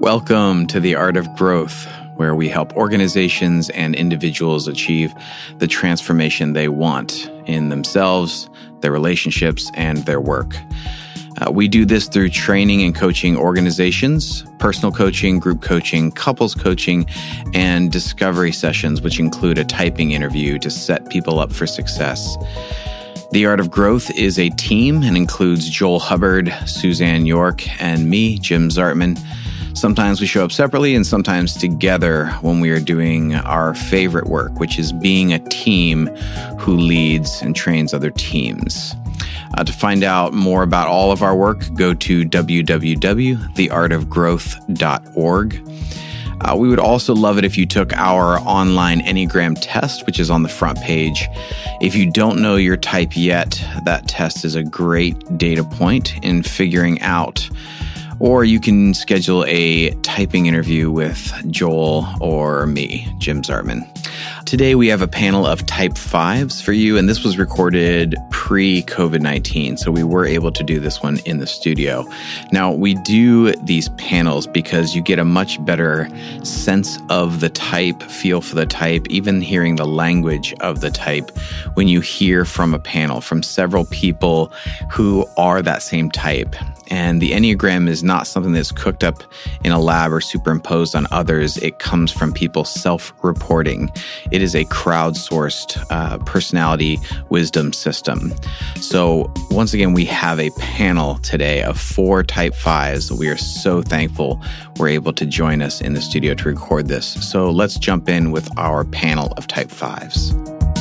Welcome to The Art of Growth, where we help organizations and individuals achieve the transformation they want in themselves, their relationships, and their work. We do this through training and coaching organizations, personal coaching, group coaching, couples coaching, and discovery sessions, which include a typing interview to set people up for success. The Art of Growth is a team and includes Joel Hubbard, Suzanne York, and me, Jim Zartman. Sometimes we show up separately and sometimes together when we are doing our favorite work, which is being a team who leads and trains other teams. To find out more about all of our work, go to www.theartofgrowth.org. We would also love it if you took our online Enneagram test, which is on the front page. If you don't know your type yet, that test is a great data point in figuring out. Or you can schedule a typing interview with Joel or me, Jim Zartman. Today we have a panel of Type 5s for you, and this was recorded pre-COVID-19, so we were able to do this one in the studio. Now, we do these panels because you get a much better sense of the type, feel for the type, even hearing the language of the type when you hear from a panel, from several people who are that same type. And the Enneagram is not something that's cooked up in a lab or superimposed on others. It comes from people self-reporting. It is a crowdsourced personality wisdom system. So once again, we have a panel today of 4 Type 5s. We are so thankful we're able to join us in the studio to record this. So let's jump in with our panel of Type 5s.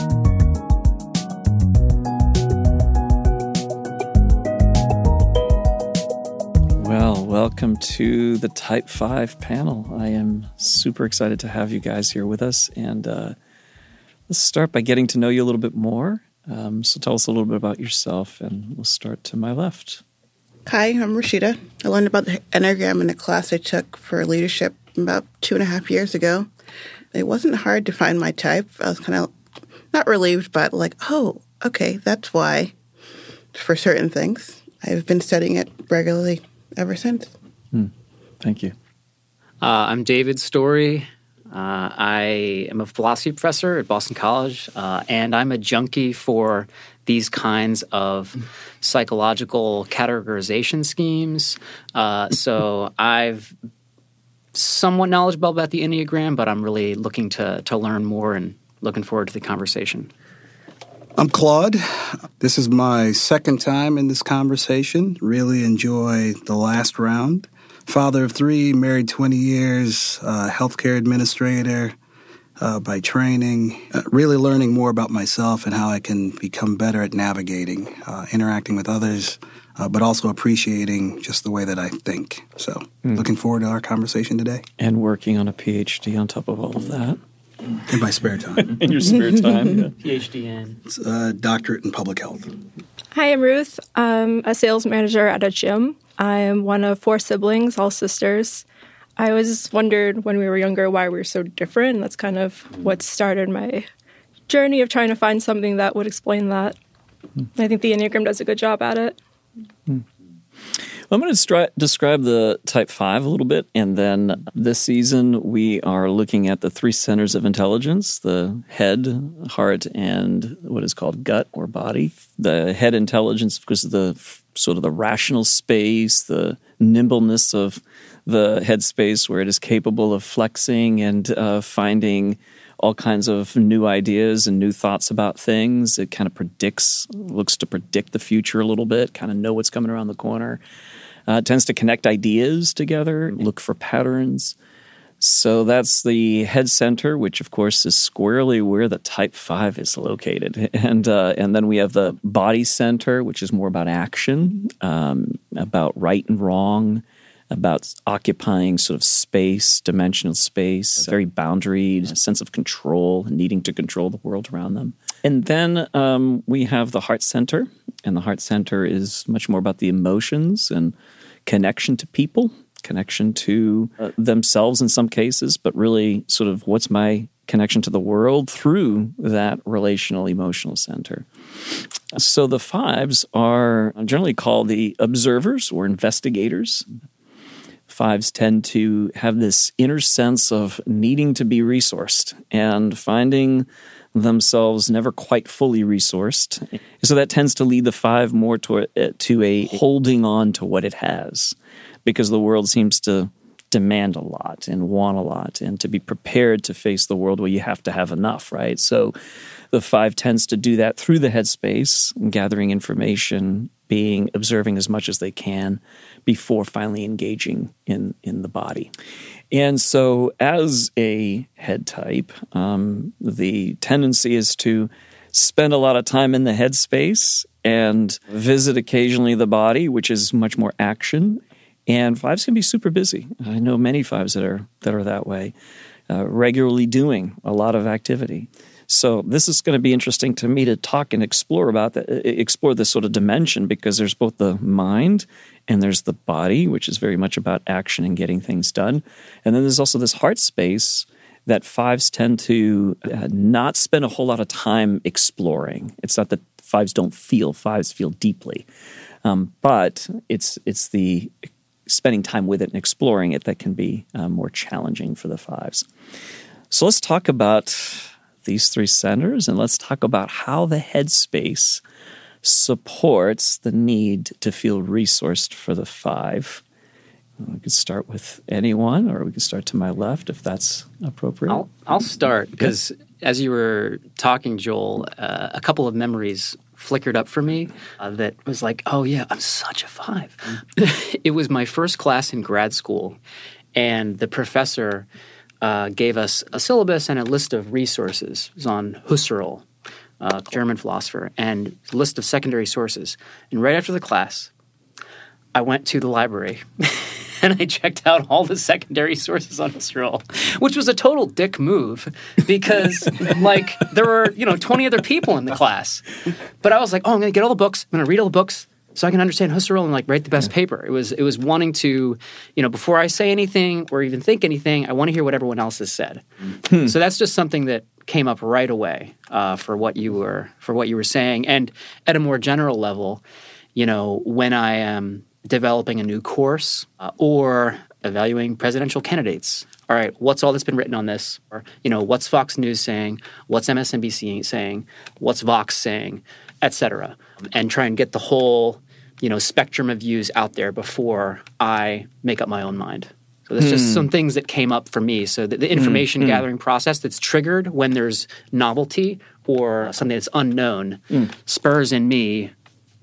Well, welcome to the Type 5 panel. I am super excited to have you guys here with us. And let's start by getting to know you a little bit more. So tell us a little bit about yourself, and we'll start to my left. Hi, I'm Rashida. I learned about the Enneagram in a class I took for leadership about 2.5 years ago. It wasn't hard to find my type. I was kind of not relieved, but like, oh, okay, that's why for certain things. I've been studying it regularly ever since. Thank you. I'm David Story. I am a philosophy professor at Boston College, and I'm a junkie for these kinds of psychological categorization schemes. So I've somewhat knowledgeable about the Enneagram, but I'm really looking to learn more and looking forward to the conversation. I'm Claude. This is my second time in this conversation. Really enjoy the last round. Father of 3, married 20 years, healthcare administrator by training. Really learning more about myself and how I can become better at navigating, interacting with others, but also appreciating just the way that I think. So looking forward to our conversation today. And working on a PhD on top of all of that. In my spare time. In your spare time, yeah. PhD in? It's a doctorate in public health. Hi, I'm Ruth. I'm a sales manager at a gym. I am one of 4 siblings, all sisters. I always wondered when we were younger why we were so different, and that's kind of what started my journey of trying to find something that would explain that. I think the Enneagram does a good job at it. I'm going to describe the Type 5 a little bit, and then this season we are looking at the 3 centers of intelligence, the head, heart, and what is called gut or body. The head intelligence because of the sort of the rational space, the nimbleness of the head space where it is capable of flexing and finding all kinds of new ideas and new thoughts about things. It kind of looks to predict the future a little bit, kind of know what's coming around the corner. It tends to connect ideas together, look for patterns. So that's the head center, which of course is squarely where the Type 5 is located. And then we have the body center, which is more about action, about right and wrong, about occupying sort of space, dimensional space, very boundaried, a sense of control, needing to control the world around them. And then we have the heart center, and the heart center is much more about the emotions and connection to people, connection to themselves in some cases, but really sort of what's my connection to the world through that relational emotional center. So the 5s are generally called the observers or investigators. Fives tend to have this inner sense of needing to be resourced and finding themselves never quite fully resourced. So that tends to lead the five more to a holding on to what it has, because the world seems to demand a lot and want a lot, and to be prepared to face the world where you have to have enough, right? So the five tends to do that through the headspace, gathering information, observing as much as they can before finally engaging in the body. And so as a head type, the tendency is to spend a lot of time in the headspace and visit occasionally the body, which is much more action. And fives can be super busy. I know many fives that are that way, regularly doing a lot of activity. So this is going to be interesting to me to talk and explore this sort of dimension, because there's both the mind and there's the body, which is very much about action and getting things done. And then there's also this heart space that fives tend to not spend a whole lot of time exploring. It's not that fives don't feel; fives feel deeply, but it's the spending time with it and exploring it that can be more challenging for the fives. So let's talk about these three centers, and let's talk about how the headspace supports the need to feel resourced for the five. We could start with anyone, or we could start to my left if that's appropriate. I'll start, because as you were talking, Joel, a couple of memories flickered up for me that was like, oh yeah, I'm such a five. It was my first class in grad school, and the professor gave us a syllabus and a list of resources. It was on Husserl, German philosopher, and a list of secondary sources. And right after the class, I went to the library and I checked out all the secondary sources on Husserl, which was a total dick move, because there were 20 other people in the class. But I was like, oh, I'm going to get all the books. I'm going to read all the books so I can understand Husserl and write the best paper. It was wanting to, before I say anything or even think anything, I want to hear what everyone else has said. So that's just something that came up right away for what you were saying. And at a more general level, when I am developing a new course or evaluating presidential candidates. All right, what's all that's been written on this? Or, what's Fox News saying? What's MSNBC saying? What's Vox saying? Et cetera. And try and get the whole, spectrum of views out there before I make up my own mind. So there's just some things that came up for me. So the information gathering process that's triggered when there's novelty or something that's unknown spurs in me,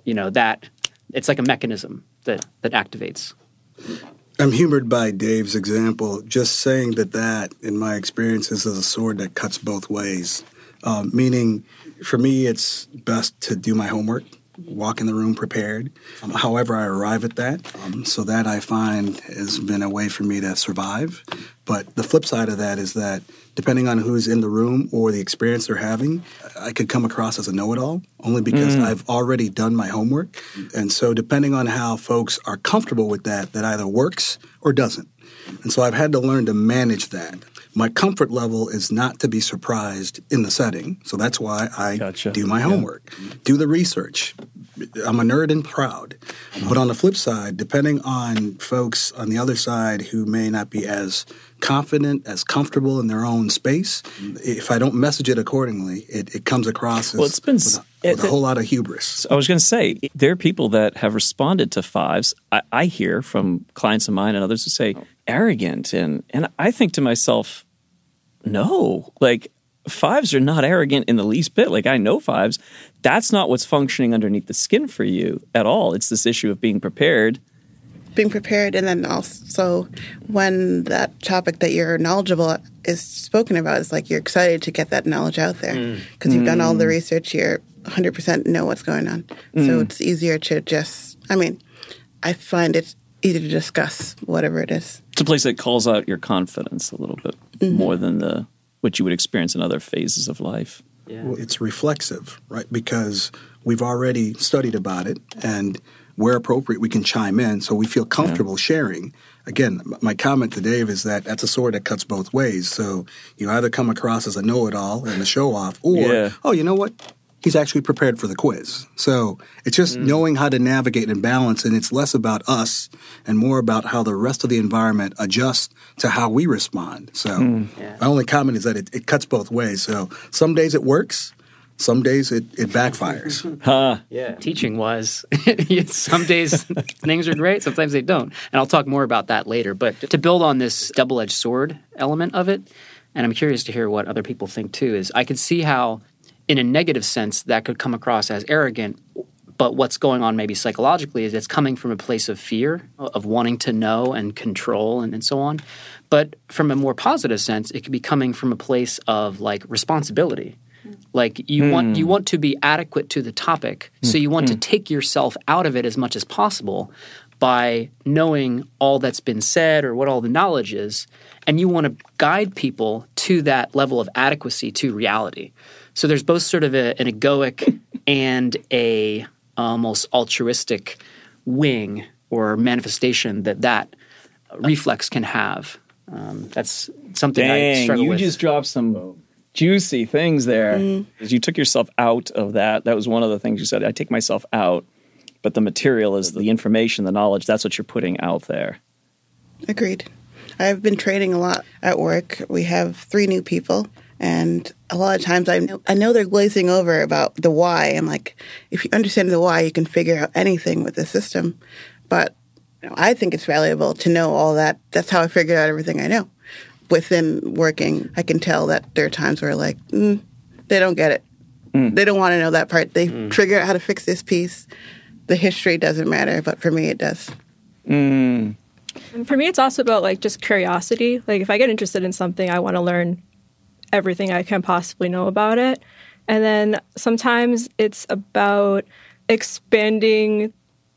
that it's like a mechanism that activates. I'm humored by Dave's example. Just saying that in my experience, is a sword that cuts both ways. Meaning, for me, it's best to do my homework, walk in the room prepared. However I arrive at that, so that I find has been a way for me to survive. But the flip side of that is that depending on who's in the room or the experience they're having, I could come across as a know-it-all only because I've already done my homework. And so depending on how folks are comfortable with that either works or doesn't. And so I've had to learn to manage that. My comfort level is not to be surprised in the setting. So that's why I do my homework, do the research. I'm a nerd and proud. But on the flip side, depending on folks on the other side who may not be as confident, as comfortable in their own space, if I don't message it accordingly, it comes across as with a whole lot of hubris. I was going to say, there are people that have responded to fives. I hear from clients of mine and others who say, arrogant. And I think to myself, no, fives are not arrogant in the least bit. I know fives. That's not what's functioning underneath the skin for you at all. It's this issue of being prepared. Being prepared, and then also when that topic that you're knowledgeable is spoken about, it's you're excited to get that knowledge out there because you've done all the research. You're 100% know what's going on. So it's easier to I find it easy to discuss whatever it is. It's a place that calls out your confidence a little bit more than what you would experience in other phases of life. Yeah. Well, it's reflexive, right? Because we've already studied about it, and where appropriate, we can chime in so we feel comfortable sharing. Again, my comment to Dave is that that's a sword that cuts both ways. So you either come across as a know-it-all and a show-off, or, oh, you know what? he's actually prepared for the quiz. So it's just knowing how to navigate and balance, and it's less about us and more about how the rest of the environment adjusts to how we respond. So my only comment is that it cuts both ways. So some days it works, some days it backfires. Yeah. Teaching was, some days things are great, sometimes they don't. And I'll talk more about that later. But to build on this double-edged sword element of it, and I'm curious to hear what other people think too, is I could see how in a negative sense, that could come across as arrogant. But what's going on maybe psychologically is it's coming from a place of fear, of wanting to know and control and so on. But from a more positive sense, it could be coming from a place of like responsibility. Like you want to be adequate to the topic, so you want to take yourself out of it as much as possible by knowing all that's been said or what all the knowledge is, and you want to guide people to that level of adequacy to reality. So there's both sort of an egoic and a almost altruistic wing or manifestation that reflex can have. That's something I struggle with. You just dropped some juicy things there. You took yourself out of that. That was one of the things you said. I take myself out, but the material is the information, the knowledge. That's what you're putting out there. Agreed. I've been training a lot at work. We have 3 new people. And a lot of times I know they're glazing over about the why. I'm like, if you understand the why, you can figure out anything with the system. But I think it's valuable to know all that. That's how I figured out everything I know. Within working, I can tell that there are times where like, they don't get it. They don't want to know that part. They figure out how to fix this piece. The history doesn't matter, but for me it does. And for me, it's also about like just curiosity. Like if I get interested in something, I want to learn everything I can possibly know about it. And then sometimes it's about expanding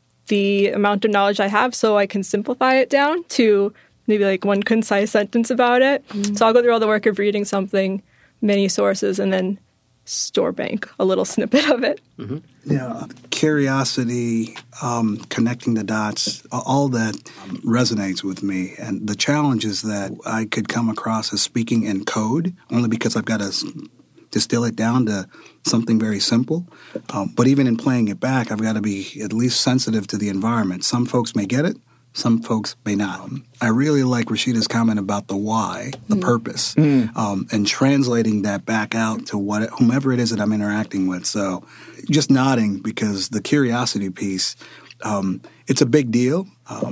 the amount of knowledge I have so I can simplify it down to maybe like one concise sentence about it. So I'll go through all the work of reading something, many sources, and then store bank a little snippet of it. Yeah, curiosity, connecting the dots, all that resonates with me. And the challenge is that I could come across as speaking in code only because I've got to distill it down to something very simple. But even in playing it back, I've got to be at least sensitive to the environment. Some folks may get it. Some folks may not. I really like Rashida's comment about the why, the purpose, and translating that back out to whomever it is that I'm interacting with. So just nodding because the curiosity piece, it's a big deal.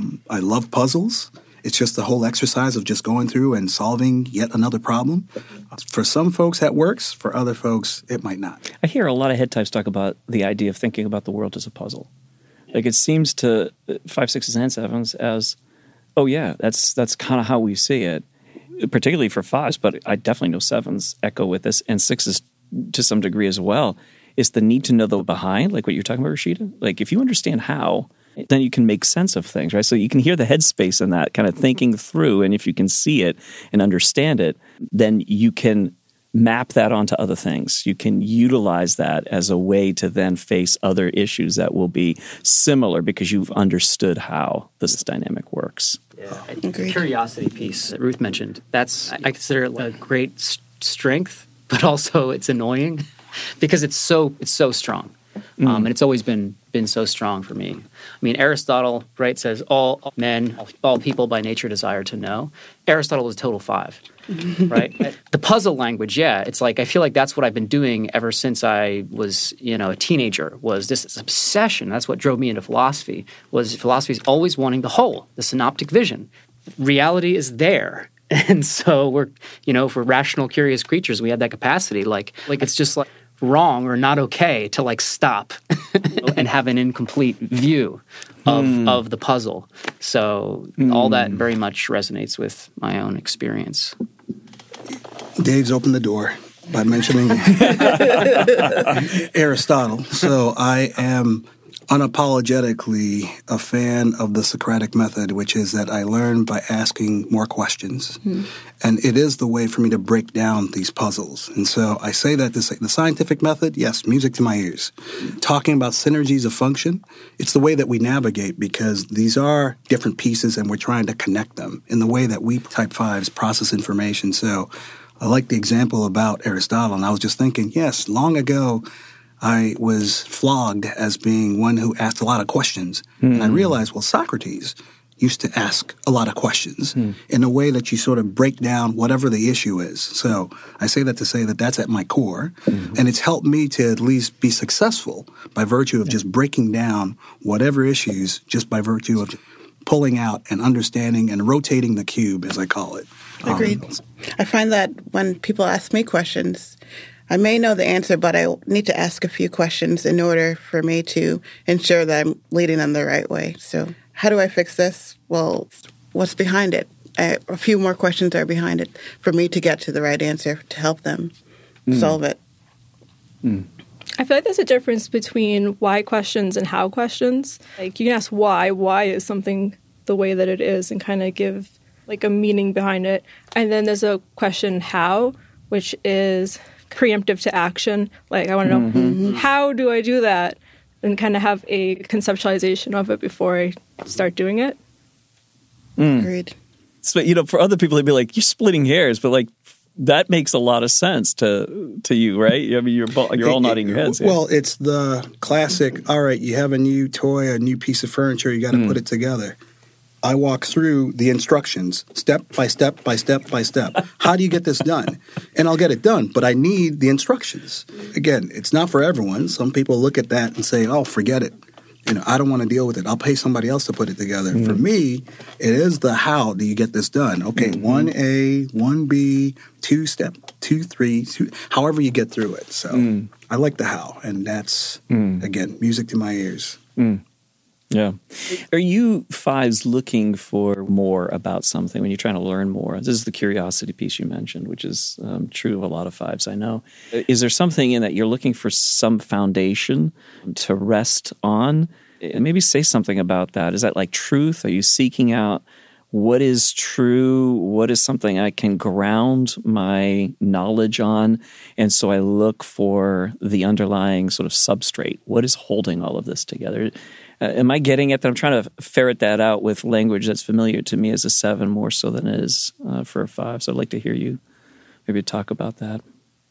I love puzzles. It's just the whole exercise of just going through and solving yet another problem. For some folks, that works. For other folks, it might not. I hear a lot of head types talk about the idea of thinking about the world as a puzzle. Like it seems to 5s, 6s, and 7s as, oh yeah, that's kind of how we see it, particularly for 5s, but I definitely know 7s echo with this, and 6s to some degree as well. It's the need to know the behind, like what you're talking about, Rashida. Like if you understand how, then you can make sense of things, right? So you can hear the headspace in that kind of thinking through, and if you can see it and understand it, then you can map that onto other things. You can utilize that as a way to then face other issues that will be similar because you've understood how this dynamic works. Yeah. The curiosity piece that Ruth mentioned, I consider it a great strength, but also it's annoying because it's so strong. And it's always been so strong for me. I mean, Aristotle, right, says all men, all people by nature desire to know. Aristotle is total 5, right? The puzzle language, yeah, it's like I feel like that's what I've been doing ever since I was, a teenager, was this obsession. That's what drove me into philosophy, was philosophy is always wanting the whole, the synoptic vision. Reality is there. And so we're, for rational, curious creatures, we have that capacity. Like it's just like wrong or not okay to like stop and have an incomplete view of the puzzle. So all that very much resonates with my own experience. Dave's opened the door by mentioning Aristotle. So I am unapologetically a fan of the Socratic method, which is that I learn by asking more questions. And it is the way for me to break down these puzzles. And so I say that the scientific method, yes, music to my ears. Talking about synergies of function, it's the way that we navigate because these are different pieces and we're trying to connect them in the way that we type 5s process information. So I like the example about Aristotle, and I was just thinking, yes, long ago, I was flogged as being one who asked a lot of questions. And I realized, well, Socrates used to ask a lot of questions in a way that you sort of break down whatever the issue is. So I say that to say that that's at my core. And it's helped me to at least be successful by virtue of just breaking down whatever issues, just by virtue of pulling out and understanding and rotating the cube, as I call it. Agreed. I find that when people ask me questions, I may know the answer, but I need to ask a few questions in order for me to ensure that I'm leading them the right way. So how do I fix this? Well, what's behind it? A few more questions are behind it for me to get to the right answer to help them solve it. I feel like there's a difference between why questions and how questions. Like, you can ask why. Why is something the way that it is, and kind of give like a meaning behind it. And then there's a question how, which is preemptive to action. Like, I want to know, how do I do that? And kind of have a conceptualization of it before I start doing it. Agreed. So, for other people, they'd be like, you're splitting hairs, but like, that makes a lot of sense to you, right? I mean, you're all nodding your heads. Well, it's the classic, all right, you have a new toy, a new piece of furniture, you got to put it together. I walk through the instructions step by step by step by step. How do you get this done? And I'll get it done, but I need the instructions. Again, it's not for everyone. Some people look at that and say, oh, forget it. I don't want to deal with it. I'll pay somebody else to put it together. For me, it is the how do you get this done? Okay, 1A, 1B, 2 step, 2, 3, however you get through it. So I like the how, and that's, again, music to my ears. Yeah. Are you fives looking for more about something when you're trying to learn more? This is the curiosity piece you mentioned, which is true of a lot of fives, I know. Is there something in that you're looking for some foundation to rest on? And maybe say something about that. Is that like truth? Are you seeking out what is true? What is something I can ground my knowledge on? And so I look for the underlying sort of substrate. What is holding all of this together? Am I getting it? That I'm trying to ferret that out with language that's familiar to me as a 7 more so than it is for a 5. So I'd like to hear you maybe talk about that.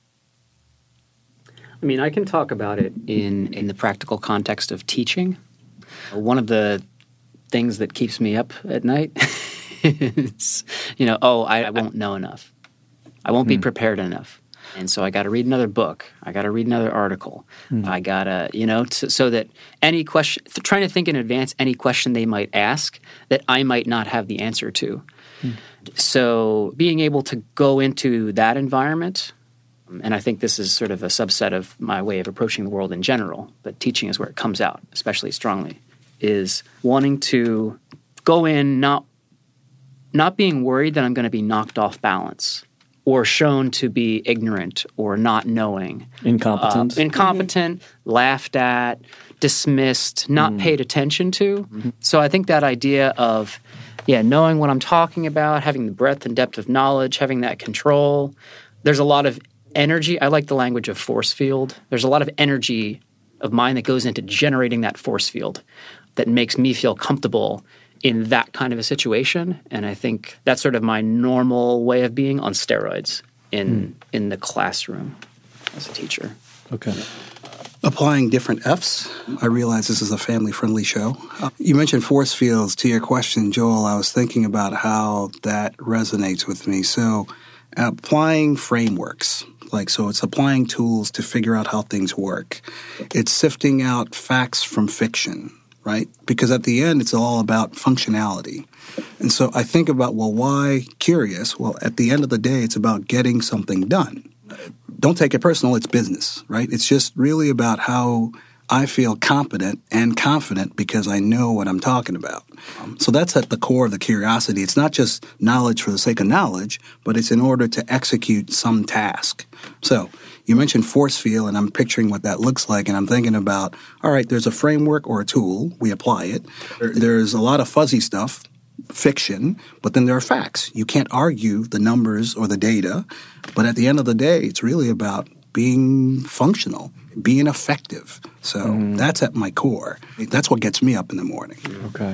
I mean, I can talk about it in the practical context of teaching. One of the things that keeps me up at night is, I won't know enough. I won't be prepared enough. And so I got to read another book. I got to read another article. I got to, so that any question, trying to think in advance any question they might ask that I might not have the answer to. So being able to go into that environment, and I think this is sort of a subset of my way of approaching the world in general, but teaching is where it comes out, especially strongly, is wanting to go in not being worried that I'm going to be knocked off balance or shown to be ignorant or not knowing. Incompetent, laughed at, dismissed, not paid attention to. So I think that idea of, knowing what I'm talking about, having the breadth and depth of knowledge, having that control. There's a lot of energy. I like the language of force field. There's a lot of energy of mine that goes into generating that force field that makes me feel comfortable in that kind of a situation. And I think that's sort of my normal way of being on steroids in the classroom as a teacher. Okay. Applying different Fs. I realize this is a family-friendly show. You mentioned force fields. To your question, Joel, I was thinking about how that resonates with me. So applying frameworks. So it's applying tools to figure out how things work. It's sifting out facts from fiction. Right? Because at the end, it's all about functionality. And so I think about, why curious? Well, at the end of the day, it's about getting something done. Don't take it personal. It's business, right? It's just really about how I feel competent and confident because I know what I'm talking about. So that's at the core of the curiosity. It's not just knowledge for the sake of knowledge, but it's in order to execute some task. So you mentioned force field, and I'm picturing what that looks like, and I'm thinking about, all right, there's a framework or a tool. We apply it. There's a lot of fuzzy stuff, fiction, but then there are facts. You can't argue the numbers or the data, but at the end of the day, it's really about being functional, being effective. So that's at my core. That's what gets me up in the morning. Okay.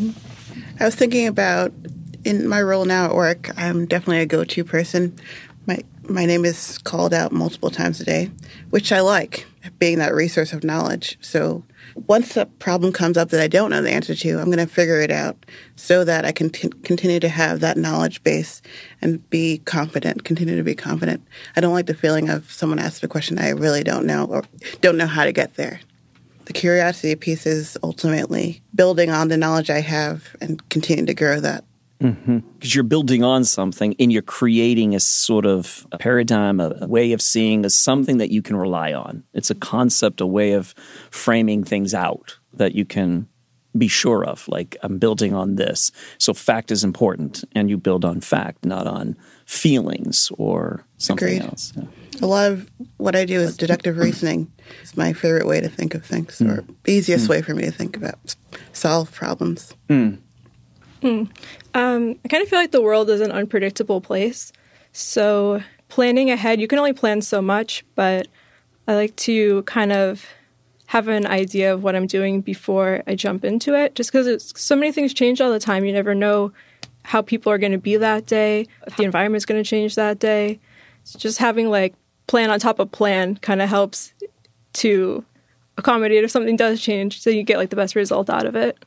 I was thinking about, in my role now at work, I'm definitely a go-to person. My name is called out multiple times a day, which I like. being that resource of knowledge. So once a problem comes up that I don't know the answer to, I'm going to figure it out so that I can continue to have that knowledge base and be confident, continue to be confident. I don't like the feeling of someone asks a question I really don't know or don't know how to get there. The curiosity piece is ultimately building on the knowledge I have and continuing to grow that. Because you're building on something and you're creating a sort of a paradigm, a way of seeing as something that you can rely on. It's a concept, a way of framing things out that you can be sure of. Like, I'm building on this. So fact is important, and you build on fact, not on feelings or something else. Yeah. A lot of what I do is deductive reasoning. It's my favorite way to think of things, or the easiest way for me to think about, solve problems. I kind of feel like the world is an unpredictable place. So planning ahead, you can only plan so much, but I like to kind of have an idea of what I'm doing before I jump into it, just because so many things change all the time. You never know how people are going to be that day, if the environment's going to change that day. So just having like plan on top of plan kind of helps to accommodate if something does change, so you get like the best result out of it.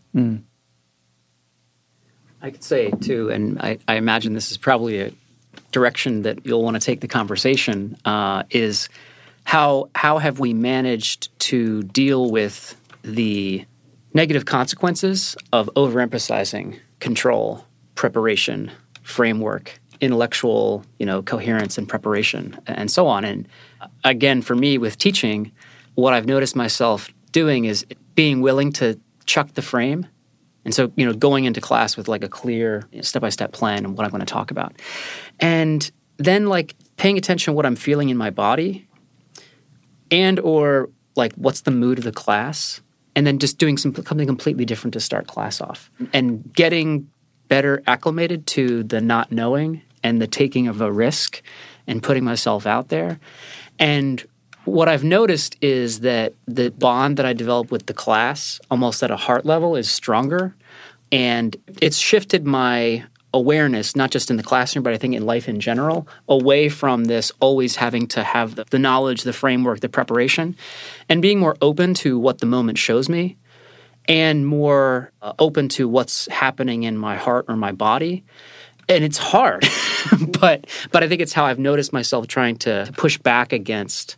I could say, too, and I imagine this is probably a direction that you'll want to take the conversation, is how have we managed to deal with the negative consequences of overemphasizing control, preparation, framework, intellectual, coherence and preparation, and so on. And again, for me with teaching, what I've noticed myself doing is being willing to chuck the frame. And so, going into class with like a clear step-by-step plan and what I'm going to talk about. And then like paying attention to what I'm feeling in my body and or like what's the mood of the class, and then just doing something completely different to start class off. And getting better acclimated to the not knowing and the taking of a risk and putting myself out there. And what I've noticed is that the bond that I develop with the class, almost at a heart level, is stronger. And it's shifted my awareness, not just in the classroom, but I think in life in general, away from this always having to have the knowledge, the framework, the preparation, and being more open to what the moment shows me and more open to what's happening in my heart or my body. And it's hard, but I think it's how I've noticed myself trying to push back against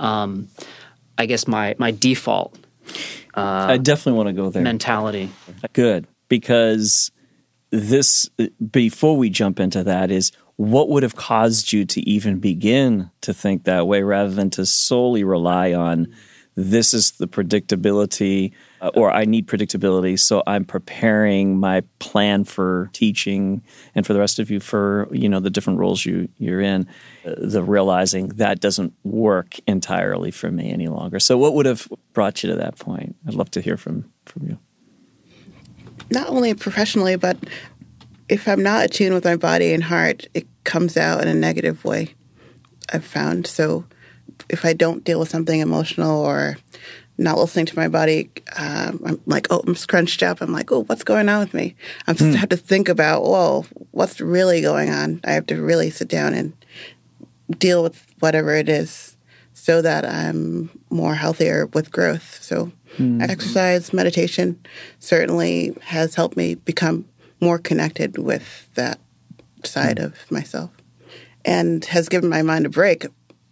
I guess my default I definitely want to go there. mentality. Good, because this, before we jump into that, is what would have caused you to even begin to think that way rather than to solely rely on this is the predictability or I need predictability, so I'm preparing my plan for teaching and for the rest of you for, the different roles you're in, the realizing that doesn't work entirely for me any longer. So what would have brought you to that point? I'd love to hear from you. Not only professionally, but if I'm not attuned with my body and heart, it comes out in a negative way, I've found. So if I don't deal with something emotional or not listening to my body, I'm like, I'm scrunched up. I'm like, what's going on with me? I have to think about, what's really going on? I have to really sit down and deal with whatever it is so that I'm more healthier with growth. So exercise, meditation certainly has helped me become more connected with that side of myself and has given my mind a break.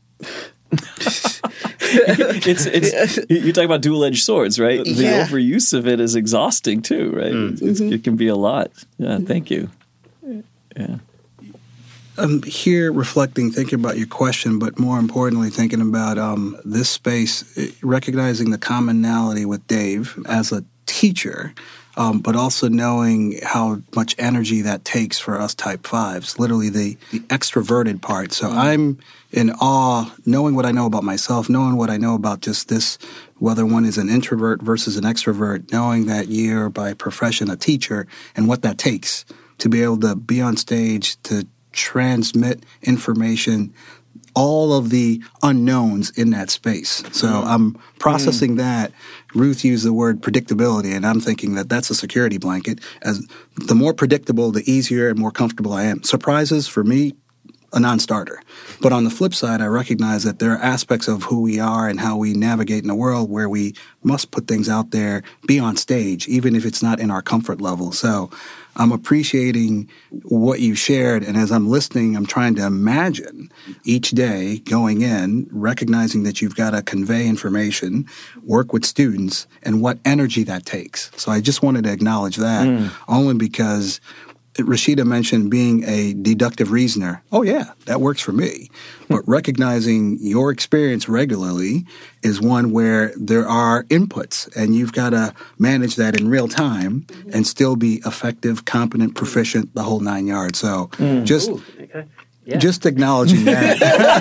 You talk about dual-edged swords, right? The Yeah. overuse of it is exhausting too, right? It can be a lot. Yeah, thank you. Yeah. I'm here reflecting, thinking about your question, but more importantly, thinking about this space, recognizing the commonality with Dave as a teacher, but also knowing how much energy that takes for us type 5s, literally the extroverted part. So I'm in awe, knowing what I know about myself, knowing what I know about just this, whether one is an introvert versus an extrovert, knowing that you're by profession a teacher and what that takes to be able to be on stage, to transmit information, all of the unknowns in that space. So I'm processing that. Ruth used the word predictability, and I'm thinking that that's a security blanket. As the more predictable, the easier and more comfortable I am. Surprises for me, a non-starter. But on the flip side, I recognize that there are aspects of who we are and how we navigate in the world where we must put things out there, be on stage, even if it's not in our comfort level. So I'm appreciating what you shared. And as I'm listening, I'm trying to imagine each day going in, recognizing that you've got to convey information, work with students, and what energy that takes. So I just wanted to acknowledge that only because Rashida mentioned being a deductive reasoner. Oh, yeah, that works for me. But recognizing your experience regularly is one where there are inputs, and you've got to manage that in real time and still be effective, competent, proficient, the whole 9 yards. So just acknowledging that.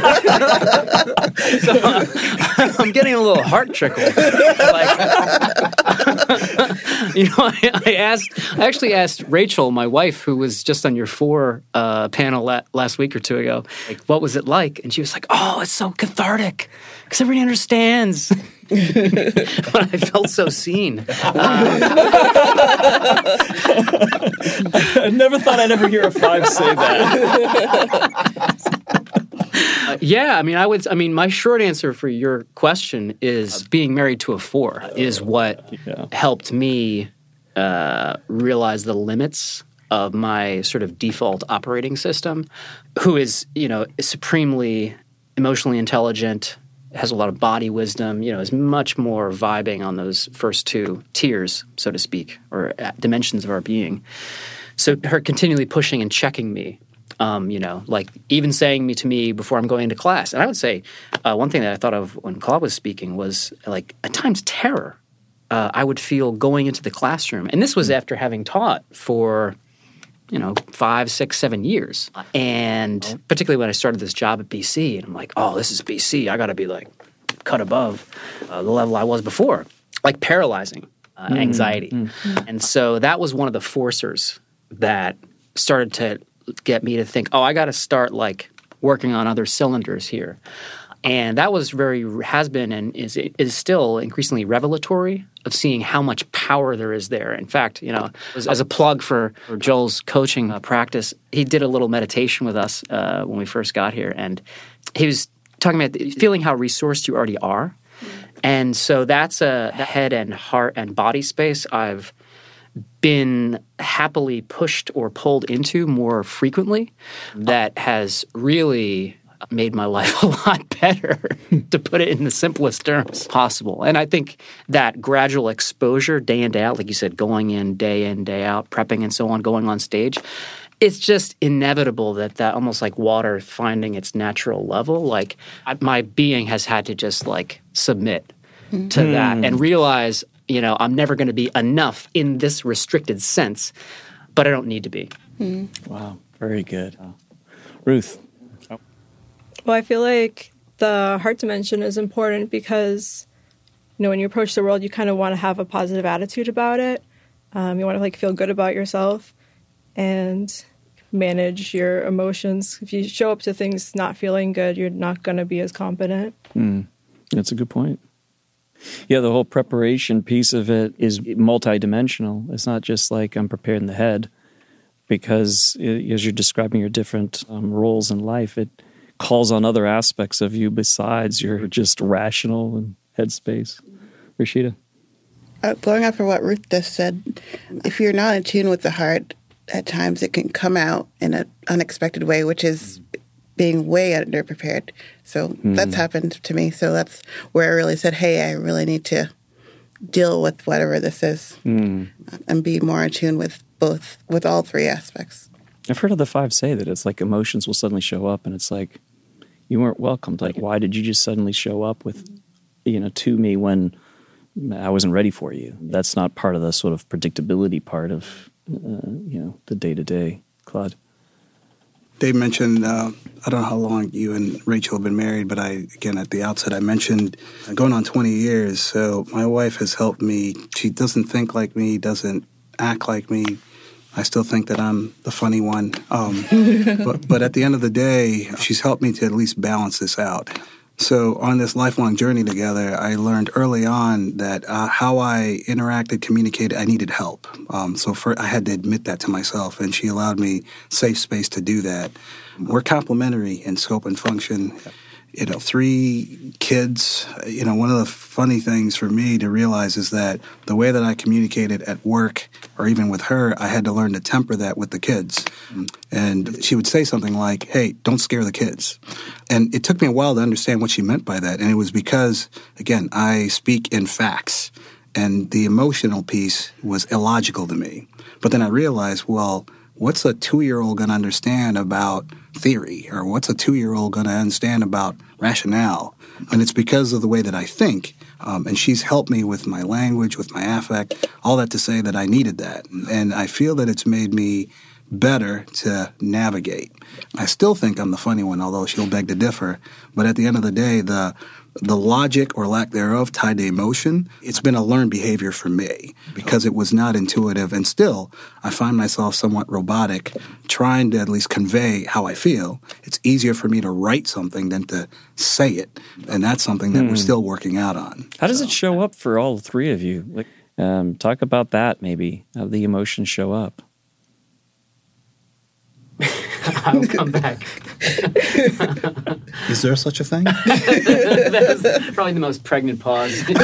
So, I'm getting a little heart trickle. I actually asked Rachel, my wife, who was just on your 4 panel last week or two ago, like, what was it like? And she was like, oh, it's so cathartic because everybody understands. But I felt so seen. I never thought I'd ever hear a 5 say that. My short answer for your question is being married to a 4 is what helped me realize the limits of my sort of default operating system, who is, supremely emotionally intelligent, has a lot of body wisdom, is much more vibing on those first 2 tiers, so to speak, or dimensions of our being. So her continually pushing and checking me, like even saying to me before I'm going into class. And I would say one thing that I thought of when Claude was speaking was like at times terror I would feel going into the classroom. And this was after having taught for 5, 6, 7 years. And particularly when I started this job at BC, and I'm like, oh, this is BC. I got to be like cut above the level I was before. Like paralyzing anxiety. And so that was one of the forcers that started to get me to think, oh, I got to start like working on other cylinders here. And that was has been and is still increasingly revelatory of seeing how much power there is there. In fact, as a plug for Joel's coaching practice, he did a little meditation with us when we first got here. And he was talking about feeling how resourced you already are. And so that's a head and heart and body space I've been happily pushed or pulled into more frequently that has really made my life a lot better, to put it in the simplest terms possible. And I think that gradual exposure day in, day out, like you said, going in, day out, prepping and so on, going on stage, it's just inevitable that almost like water finding its natural level, like my being has had to just like submit to that and realize, I'm never going to be enough in this restricted sense, but I don't need to be. Wow, very good. Ruth. Well, I feel like the heart dimension is important because, when you approach the world, you kind of want to have a positive attitude about it. You want to feel good about yourself and manage your emotions. If you show up to things not feeling good, you're not going to be as competent. That's a good point. Yeah, the whole preparation piece of it is multidimensional. It's not just like I'm prepared in the head, because as you're describing your different roles in life, it calls on other aspects of you besides your just rational and headspace. Rashida? Going off of what Ruth just said, if you're not in tune with the heart, at times it can come out in an unexpected way, which is being way underprepared. So that's happened to me. So that's where I really said, hey, I really need to deal with whatever this is and be more in tune with all 3 aspects. I've heard of the 5 say that it's like emotions will suddenly show up and it's like, you weren't welcomed. Like, why did you just suddenly show up with, to me when I wasn't ready for you? That's not part of the sort of predictability part of, the day-to-day. Claude? Dave mentioned, I don't know how long you and Rachel have been married, but again, at the outset, I mentioned going on 20 years. So my wife has helped me. She doesn't think like me, doesn't act like me. I still think that I'm the funny one. But at the end of the day, she's helped me to at least balance this out. So on this lifelong journey together, I learned early on that how I interacted, communicated, I needed help. I had to admit that to myself, and she allowed me safe space to do that. We're complementary in scope and function. 3 kids, one of the funny things for me to realize is that the way that I communicated at work or even with her, I had to learn to temper that with the kids. And she would say something like, hey, don't scare the kids. And it took me a while to understand what she meant by that. And it was because, again, I speak in facts. And the emotional piece was illogical to me. But then I realized, well, what's a 2-year-old going to understand about theory? Or what's a 2-year-old going to understand about rationale? And it's because of the way that I think. And she's helped me with my language, with my affect, all that to say that I needed that. And I feel that it's made me better to navigate. I still think I'm the funny one, although she'll beg to differ. But at the end of the day, the logic or lack thereof tied to emotion, it's been a learned behavior for me because it was not intuitive. And still, I find myself somewhat robotic trying to at least convey how I feel. It's easier for me to write something than to say it. And that's something that we're still working out on. How does it show up for all 3 of you? Talk about that maybe, how the emotions show up. I'll come back. Is there such a thing? That's probably the most pregnant pause in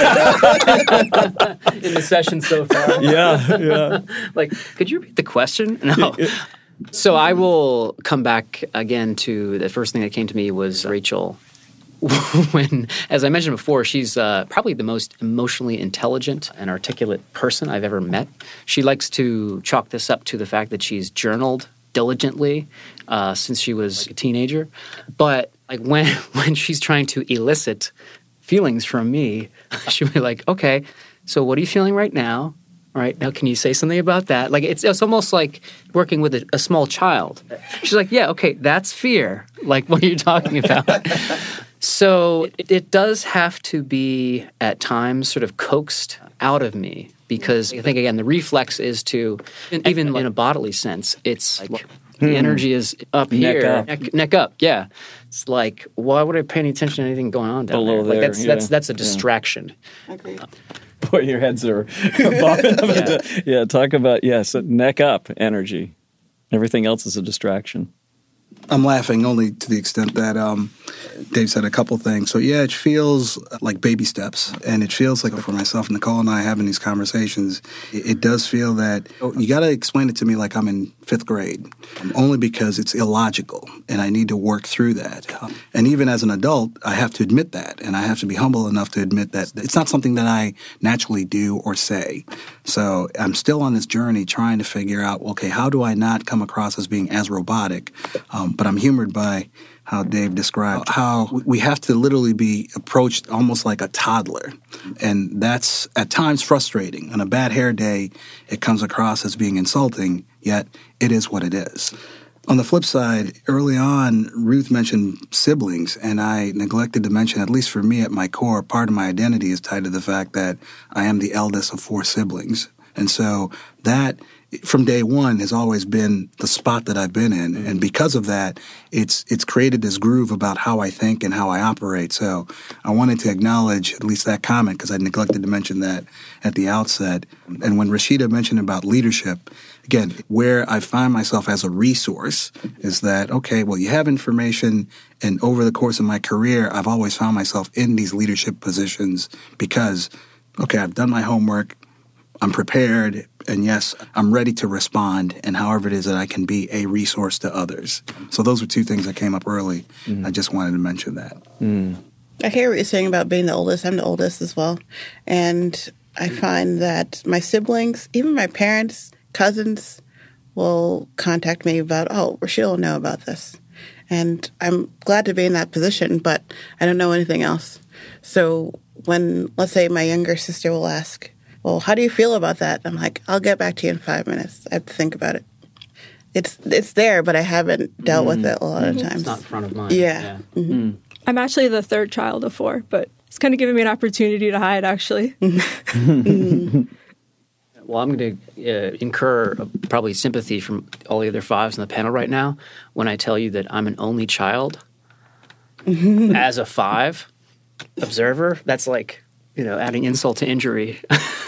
the session so far. Yeah. Could you repeat the question? No. So I will come back again to the first thing that came to me was Rachel. When, as I mentioned before, she's probably the most emotionally intelligent and articulate person I've ever met. She likes to chalk this up to the fact that she's journaled diligently since she was a teenager. But when she's trying to elicit feelings from me, she'll be like, okay, so what are you feeling right now? All right, now can you say something about that? It's almost like working with a small child. She's like, yeah, okay, that's fear. What are you talking about? So it does have to be at times sort of coaxed out of me. Because I think, again, the reflex is to, even in a bodily sense, it's the energy is up here. Neck up, yeah. It's why would I pay any attention to anything going on down below there? That's a distraction. Okay. Boy, your heads are bobbing up. Yeah, talk about, neck up energy. Everything else is a distraction. I'm laughing only to the extent that Dave said a couple things. So, yeah, it feels like baby steps. And it feels like for myself, Nicole and I having these conversations, it does feel that you got to explain it to me like I'm in 5th grade, only because it's illogical and I need to work through that. And even as an adult, I have to admit that. And I have to be humble enough to admit that it's not something that I naturally do or say. So I'm still on this journey trying to figure out, okay, how do I not come across as being as robotic? But I'm humored by how Dave described how we have to literally be approached almost like a toddler. And that's at times frustrating. On a bad hair day, it comes across as being insulting, yet it is what it is. On the flip side, early on, Ruth mentioned siblings, and I neglected to mention, at least for me at my core, part of my identity is tied to the fact that I am the eldest of 4 siblings. And so that, from day one, has always been the spot that I've been in. And because of that, it's created this groove about how I think and how I operate. So I wanted to acknowledge at least that comment because I neglected to mention that at the outset. And when Rashida mentioned about leadership, again, where I find myself as a resource is that, okay, well, you have information, and over the course of my career, I've always found myself in these leadership positions because, okay, I've done my homework, I'm prepared, and yes, I'm ready to respond, and however it is that I can be a resource to others. So those were 2 things that came up early. I just wanted to mention that. I hear what you're saying about being the oldest. I'm the oldest as well. And I find that my siblings, even my parents, cousins, will contact me about, Rashida will know about this. And I'm glad to be in that position, but I don't know anything else. So when, let's say, my younger sister will ask, well, how do you feel about that? I'm like, I'll get back to you in 5 minutes. I have to think about it. It's there, but I haven't dealt with it a lot of times. It's not in front of mind. Yeah. I'm actually the 3rd child of 4, but it's kind of giving me an opportunity to hide, actually. Well, I'm going to incur probably sympathy from all the other 5s on the panel right now when I tell you that I'm an only child. as a 5 observer, that's like, adding insult to injury.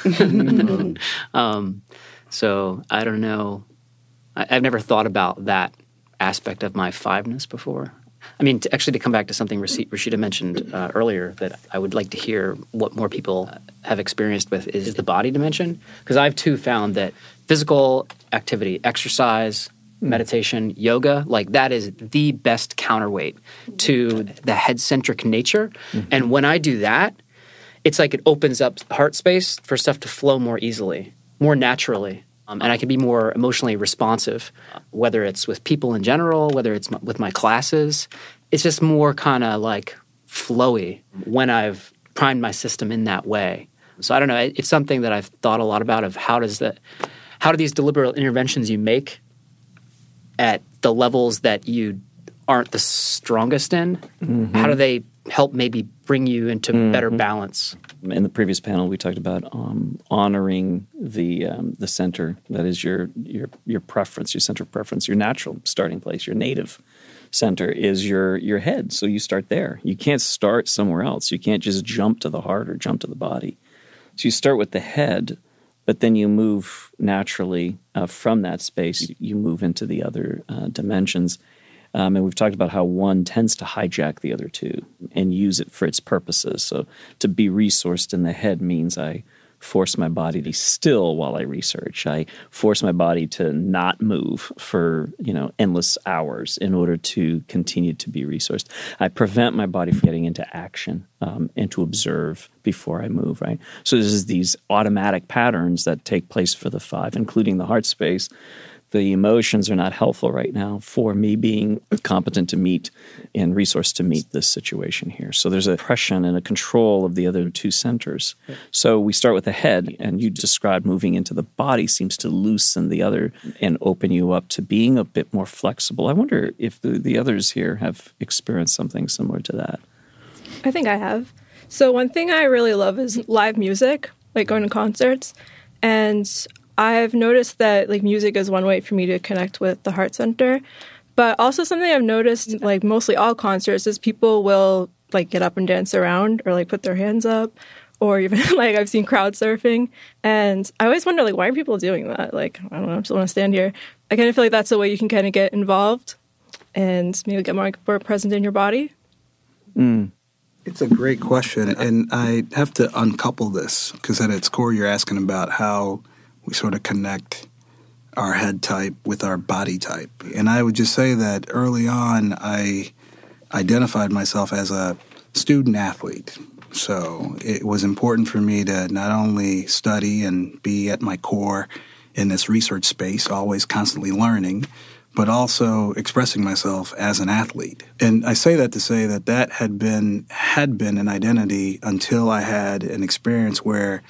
So I don't know. I've never thought about that aspect of my 5-ness before. I mean, to come back to something Rashida mentioned earlier that I would like to hear what more people have experienced with is the body dimension. Because I've too found that physical activity, exercise, meditation, yoga, like that is the best counterweight to the head-centric nature. And when I do that, it's like it opens up heart space for stuff to flow more easily, more naturally. And I can be more emotionally responsive, whether it's with people in general, whether it's with my classes. It's just more kind of like flowy when I've primed my system in that way. So I don't know. It's something that I've thought a lot about of how do these deliberate interventions you make at the levels that you aren't the strongest in, how do they help maybe bring you into better balance? In the previous panel, we talked about honoring the center. That is your preference, your center of preference, your natural starting place, your native center is your head. So you start there. You can't start somewhere else. You can't just jump to the heart or jump to the body. So you start with the head, but then you move naturally from that space. You move into the other dimensions. And we've talked about how one tends to hijack the other two and use it for its purposes. So to be resourced in the head means I force my body to be still while I research. I force my body to not move for, endless hours in order to continue to be resourced. I prevent my body from getting into action and to observe before I move, right? So there's these automatic patterns that take place for the 5, including the heart space. The emotions are not helpful right now for me being competent to meet and resourced to meet this situation here. So there's a oppression and a control of the other 2 centers. So we start with the head, and you described moving into the body seems to loosen the other and open you up to being a bit more flexible. I wonder if the others here have experienced something similar to that. I think I have. So one thing I really love is live music, like going to concerts. And I've noticed that music is one way for me to connect with the heart center, but also something I've noticed mostly all concerts is people will get up and dance around or put their hands up, or even I've seen crowd surfing, and I always wonder why are people doing that? I don't know, I just want to stand here. I kind of feel like that's a way you can kind of get involved and maybe get more present in your body. It's a great question, and I have to uncouple this because at its core you're asking about how we sort of connect our head type with our body type. And I would just say that early on, I identified myself as a student athlete. So it was important for me to not only study and be at my core in this research space, always constantly learning, but also expressing myself as an athlete. And I say that to say that had been an identity until I had an experience where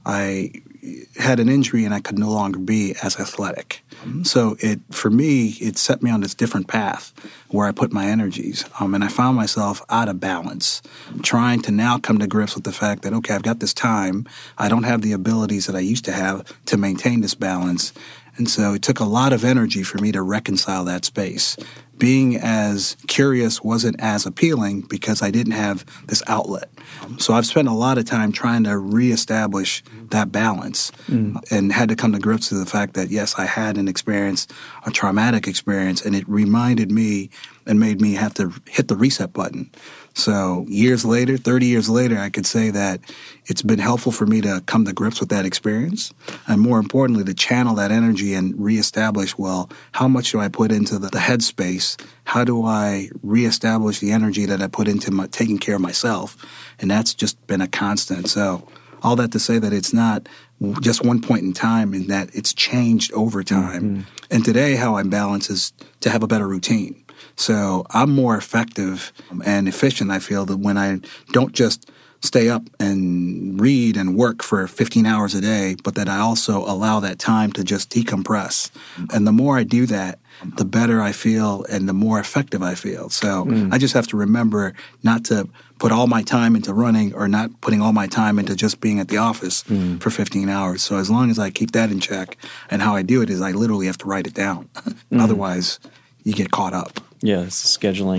I had an injury and I could no longer be as athletic. So for me, it set me on this different path where I put my energies. And I found myself out of balance, trying to now come to grips with the fact that, okay, I've got this time. I don't have the abilities that I used to have to maintain this balance. And so it took a lot of energy for me to reconcile that space. Being as curious wasn't as appealing because I didn't have this outlet. So I've spent a lot of time trying to reestablish that balance and had to come to grips with the fact that, yes, I had an experience, a traumatic experience, and it reminded me and made me have to hit the reset button. So years later, 30 years later, I could say that it's been helpful for me to come to grips with that experience and more importantly, to channel that energy and reestablish, well, how much do I put into the headspace? How do I reestablish the energy that I put into taking care of myself? And that's just been a constant. So all that to say that it's not just one point in time and that it's changed over time. And today how I balance is to have a better routine. So I'm more effective and efficient, I feel, that when I don't just stay up and read and work for 15 hours a day, but that I also allow that time to just decompress. And the more I do that, the better I feel and the more effective I feel. So I just have to remember not to put all my time into running or not putting all my time into just being at the office for 15 hours. So as long as I keep that in check, and how I do it is I literally have to write it down. Otherwise, you get caught up. Yeah, scheduling it.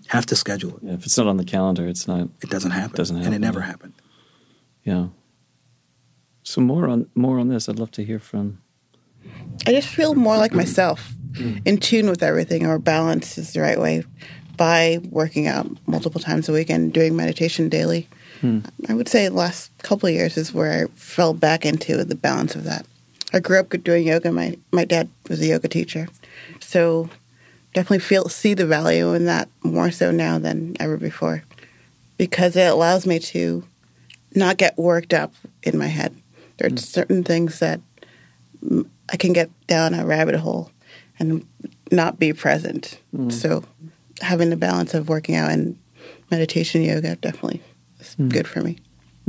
Have to schedule it. Yeah, if it's not on the calendar, it's not. It doesn't happen. Doesn't happen. And it never happened. Yeah. So more on this. I'd love to hear from. I just feel more like myself, in tune with everything, or balance is the right way, by working out multiple times a week and doing meditation daily. I would say the last couple of years is where I fell back into the balance of that. I grew up doing yoga. My dad was a yoga teacher. So definitely see the value in that more so now than ever before, because it allows me to not get worked up in my head. There are certain things that I can get down a rabbit hole and not be present. So having the balance of working out and meditation, yoga definitely is good for me.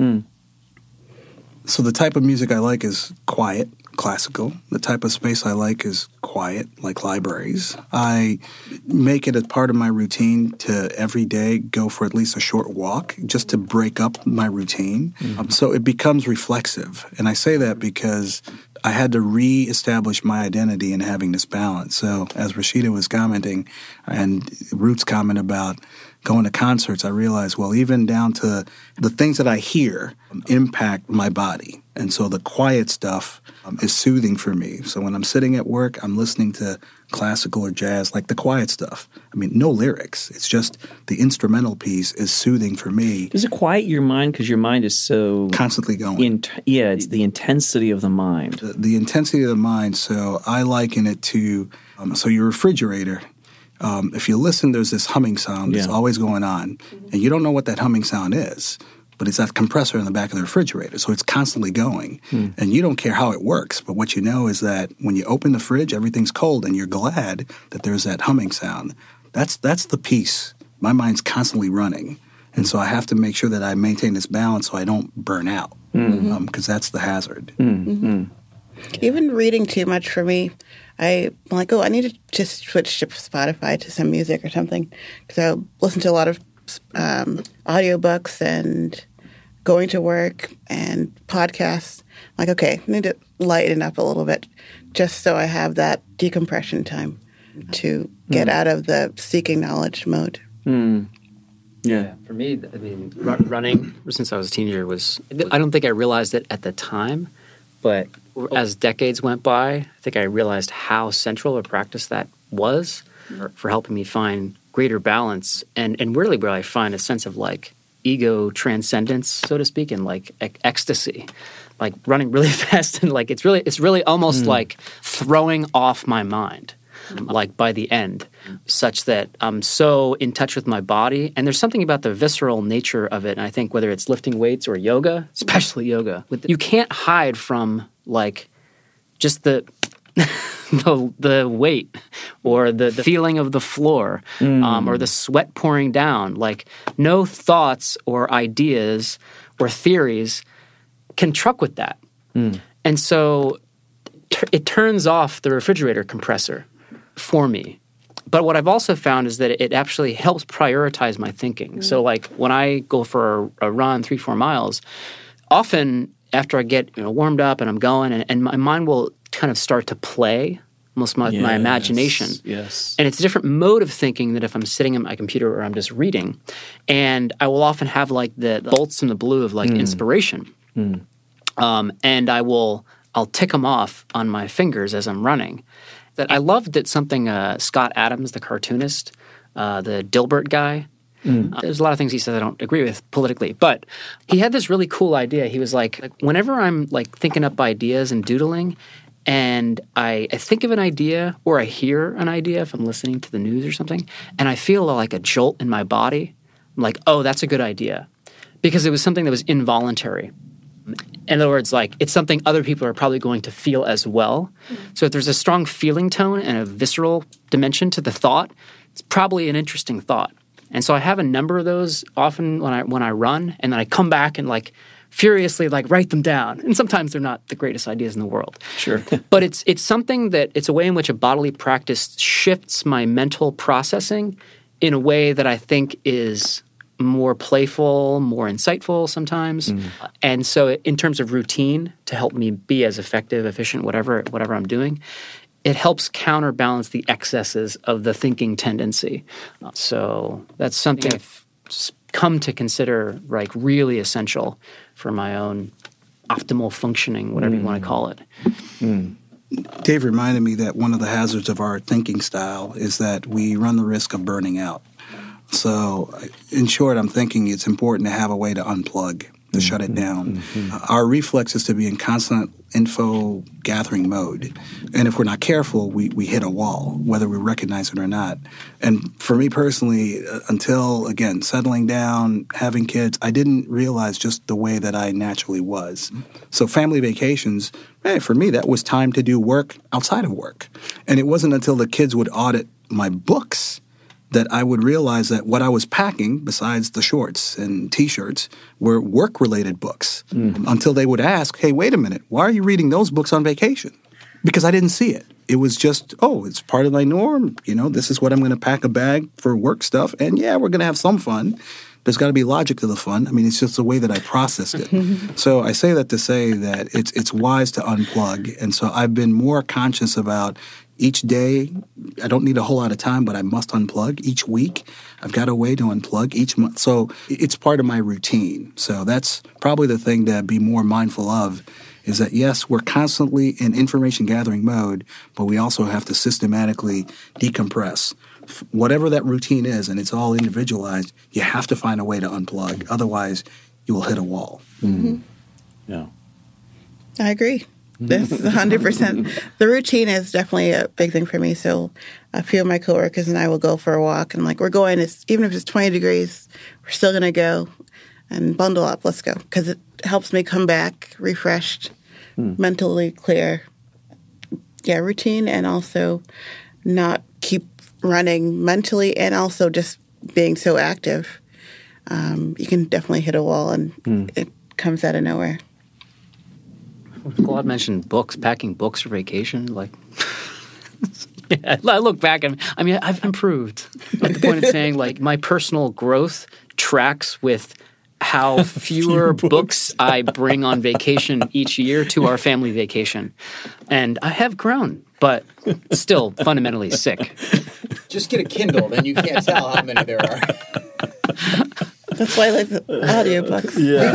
So the type of music I like is quiet, classical. The type of space I like is quiet, like libraries. I make it a part of my routine to every day go for at least a short walk just to break up my routine. So it becomes reflexive. And I say that because I had to reestablish my identity in having this balance. So as Rashida was commenting and Ruth's comment about going to concerts, I realized, well, even down to the things that I hear impact my body. And so the quiet stuff is soothing for me. So when I'm sitting at work, I'm listening to classical or jazz, like the quiet stuff. I mean, no lyrics. It's just the instrumental piece is soothing for me. Does it quiet your mind? Because your mind is so constantly going. It's the intensity of the mind. The intensity of the mind. So I liken it to, so your refrigerator, if you listen, there's this humming sound that's always going on, and you don't know what that humming sound is, but it's that compressor in the back of the refrigerator, so it's constantly going, and you don't care how it works, but what you know is that when you open the fridge, everything's cold, and you're glad that there's that humming sound. That's the piece. My mind's constantly running, and so I have to make sure that I maintain this balance so I don't burn out, because that's the hazard. Even reading too much for me, I'm like, I need to just switch to Spotify to some music or something, because I listen to a lot of audiobooks and going to work and podcasts. I'm like, okay, I need to lighten up a little bit just so I have that decompression time to get out of the seeking knowledge mode. Yeah, for me, I mean, running since I was a teenager I don't think I realized it at the time, but as decades went by, I think I realized how central a practice that was for helping me find greater balance and really where I find a sense of like ego transcendence, so to speak, and like ecstasy, like running really fast and like it's really almost like throwing off my mind, like by the end, such that I'm so in touch with my body. And there's something about the visceral nature of it. And I think whether it's lifting weights or yoga, especially yoga, you can't hide from like just the the weight or the feeling of the floor or the sweat pouring down. Like no thoughts or ideas or theories can truck with that. And so it turns off the refrigerator compressor for me. But what I've also found is that it actually helps prioritize my thinking. So like when I go for a run 3-4 miles, often after I get warmed up and I'm going and my mind will kind of start to play almost my imagination. Yes. And it's a different mode of thinking than if I'm sitting at my computer or I'm just reading. And I will often have like the bolts from the blue of like inspiration. And I'll tick them off on my fingers as I'm running. That I loved that something Scott Adams, the cartoonist, the Dilbert guy, there's a lot of things he says I don't agree with politically, but he had this really cool idea. He was like whenever I'm like thinking up ideas and doodling, and I think of an idea or I hear an idea if I'm listening to the news or something, and I feel like a jolt in my body, I'm like, oh, that's a good idea. Because it was something that was involuntary. In other words, like it's something other people are probably going to feel as well. So if there's a strong feeling tone and a visceral dimension to the thought, it's probably an interesting thought. And so I have a number of those often when I run, and then I come back and like furiously like write them down. And sometimes they're not the greatest ideas in the world. Sure. But it's something that it's a way in which a bodily practice shifts my mental processing in a way that I think is more playful, more insightful sometimes. And so in terms of routine to help me be as effective, efficient, whatever I'm doing, it helps counterbalance the excesses of the thinking tendency. So that's something I've come to consider like really essential for my own optimal functioning, whatever you want to call it. Dave reminded me that one of the hazards of our thinking style is that we run the risk of burning out. So, in short, I'm thinking it's important to have a way to unplug, to shut it down. Our reflex is to be in constant info gathering mode. And if we're not careful, we hit a wall, whether we recognize it or not. And for me personally, until, again, settling down, having kids, I didn't realize just the way that I naturally was. So family vacations, for me, that was time to do work outside of work. And it wasn't until the kids would audit my books that I would realize that what I was packing, besides the shorts and T-shirts, were work-related books. Until they would ask, hey, wait a minute, why are you reading those books on vacation? Because I didn't see it. It was just, it's part of my norm. This is what I'm going to pack a bag for work stuff. And yeah, we're going to have some fun. There's got to be logic to the fun. I mean, it's just the way that I processed it. So I say that to say that it's wise to unplug. And so I've been more conscious about each day. I don't need a whole lot of time, but I must unplug. Each week, I've got a way to unplug. Each month. So it's part of my routine. So that's probably the thing to be more mindful of, is that, yes, we're constantly in information gathering mode, but we also have to systematically decompress. Whatever that routine is, and it's all individualized, you have to find a way to unplug. Otherwise, you will hit a wall. Yeah. I agree. That's 100%. The routine is definitely a big thing for me. So a few of my coworkers and I will go for a walk, and we're going, even if it's 20 degrees, we're still going to go and bundle up. Let's go. Because it helps me come back refreshed, mentally clear. Yeah, routine, and also not keep running mentally, and also just being so active. You can definitely hit a wall, and it comes out of nowhere. Claude mentioned books, packing books for vacation. Yeah, I look back and I've improved at the point of saying my personal growth tracks with how fewer books I bring on vacation each year to our family vacation. And I have grown, but still fundamentally sick. Just get a Kindle, then you can't tell how many there are. That's why I like the audiobooks.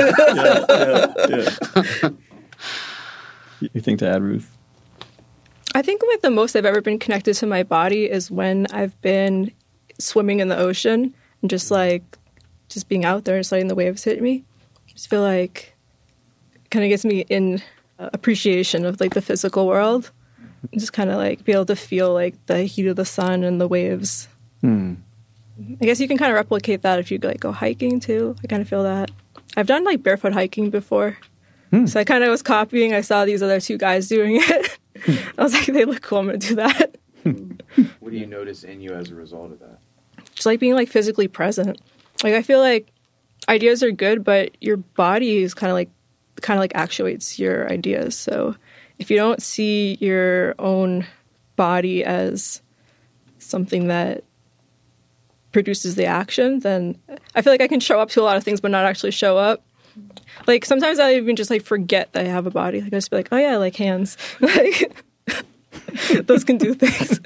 Yeah. Anything to add, Ruth? I think the most I've ever been connected to my body is when I've been swimming in the ocean and just being out there and letting the waves hit me. I just feel like it kind of gets me in appreciation of the physical world. And just kind of be able to feel the heat of the sun and the waves. I guess you can kind of replicate that if you go hiking too. I kind of feel that. I've done barefoot hiking before. So I kind of was copying. I saw these other two guys doing it. I was like, they look cool. I'm going to do that. What do you notice in you as a result of that? Just being physically present. I feel like ideas are good, but your body is kind of actuates your ideas. So if you don't see your own body as something that produces the action, then I feel like I can show up to a lot of things but not actually show up. Sometimes I even just forget that I have a body. I just be oh yeah, I like hands. Those can do things.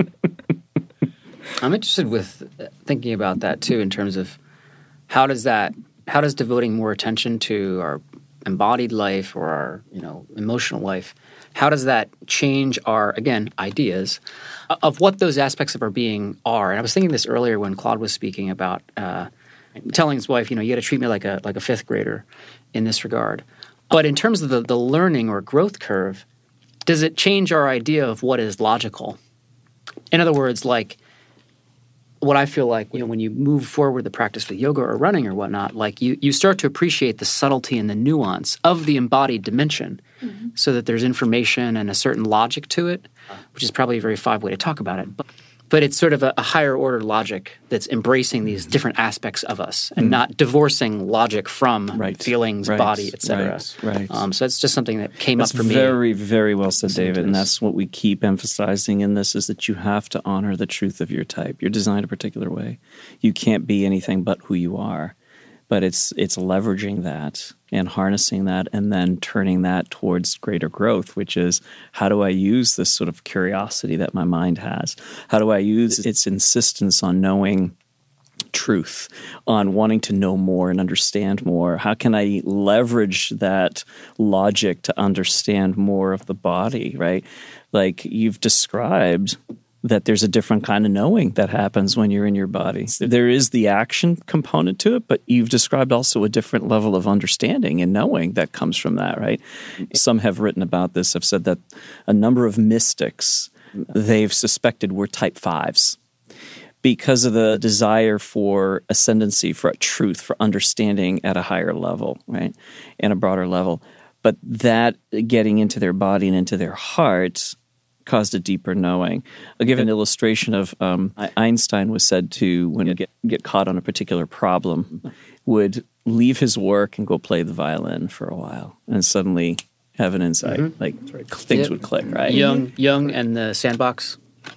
I'm interested with thinking about that too, in terms of how does devoting more attention to our embodied life or our emotional life, how does that change our, again, ideas of what those aspects of our being are? And I was thinking this earlier when Claude was speaking about telling his wife, you got to treat me like a fifth grader in this regard. But in terms of the learning or growth curve, does it change our idea of what is logical? In other words, what I feel when you move forward the practice with yoga or running or whatnot, you start to appreciate the subtlety and the nuance of the embodied dimension, so that there's information and a certain logic to it, which is probably a very five way to talk about it. But it's sort of a higher order logic that's embracing these different aspects of us and not divorcing logic from feelings, body, etc. Right. So it's just something that came up for me. Very, very well said, David. And that's what we keep emphasizing in this, is that you have to honor the truth of your type. You're designed a particular way. You can't be anything but who you are. But it's leveraging that and harnessing that and then turning that towards greater growth, which is, how do I use this sort of curiosity that my mind has? How do I use its insistence on knowing truth, on wanting to know more and understand more? How can I leverage that logic to understand more of the body, right? Like you've described that there's a different kind of knowing that happens when you're in your body. There is the action component to it, but you've described also a different level of understanding and knowing that comes from that, right? Some have written about this, have said that a number of mystics they've suspected were type 5s because of the desire for ascendancy, for truth, for understanding at a higher level, right? And a broader level. But that getting into their body and into their heart caused a deeper knowing. I'll give an illustration of Einstein was said to, when he get caught on a particular problem, would leave his work and go play the violin for a while and suddenly have an insight. Like things would click, right? Jung and the Sandbox.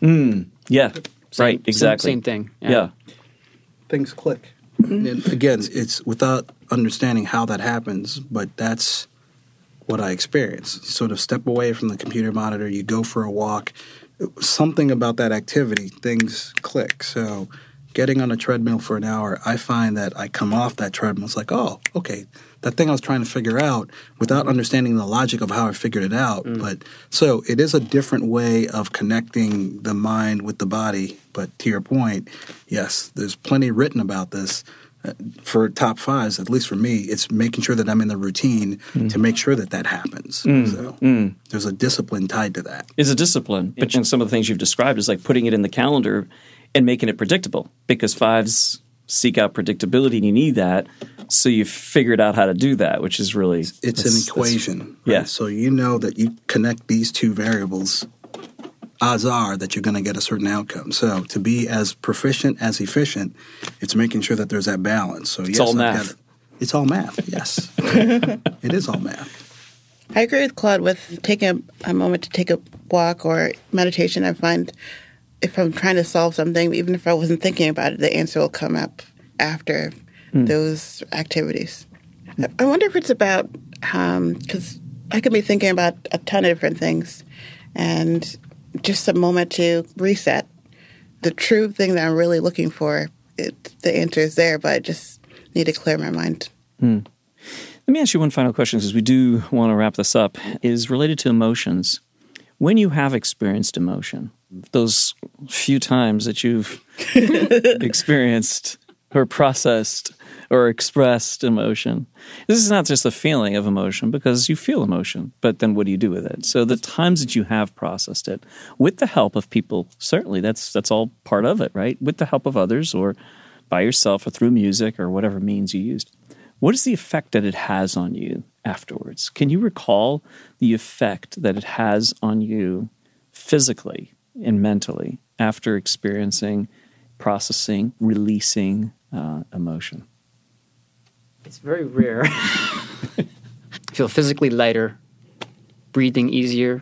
Yeah, right, exactly. Same thing. Yeah. Things click. And again, it's without understanding how that happens, but that's what I experience. You sort of step away from the computer monitor, you go for a walk, something about that activity, things click. So getting on a treadmill for an hour, I find that I come off that treadmill, it's like, oh, okay, that thing I was trying to figure out without understanding the logic of how I figured it out. But so it is a different way of connecting the mind with the body. But to your point, yes, there's plenty written about this. For top 5s, at least for me, it's making sure that I'm in the routine to make sure that that happens. So there's a discipline tied to that. It's a discipline. But some of the things you've described is like putting it in the calendar and making it predictable, because 5s seek out predictability and you need that. So you've figured out how to do that, which is really... It's an equation. Right? Yeah. So you know that you connect these two variables, odds are that you're going to get a certain outcome. So to be as proficient as efficient, it's making sure that there's that balance. So it's all math. It's all math, yes. It is all math. I agree with Claude with taking a moment to take a walk or meditation. I find if I'm trying to solve something, even if I wasn't thinking about it, the answer will come up after those activities. I wonder if it's about, because I could be thinking about a ton of different things, and just a moment to reset. The true thing that I'm really looking for, the answer is there, but I just need to clear my mind. Let me ask you one final question, because we do want to wrap this up, is related to emotions. When you have experienced emotion, those few times that you've experienced or processed or expressed emotion. This is not just a feeling of emotion, because you feel emotion, but then what do you do with it? So the times that you have processed it, with the help of people, certainly that's all part of it, right? With the help of others or by yourself or through music or whatever means you used. What is the effect that it has on you afterwards? Can you recall the effect that it has on you physically and mentally after experiencing, processing, releasing emotion? It's very rare. I feel physically lighter, breathing easier,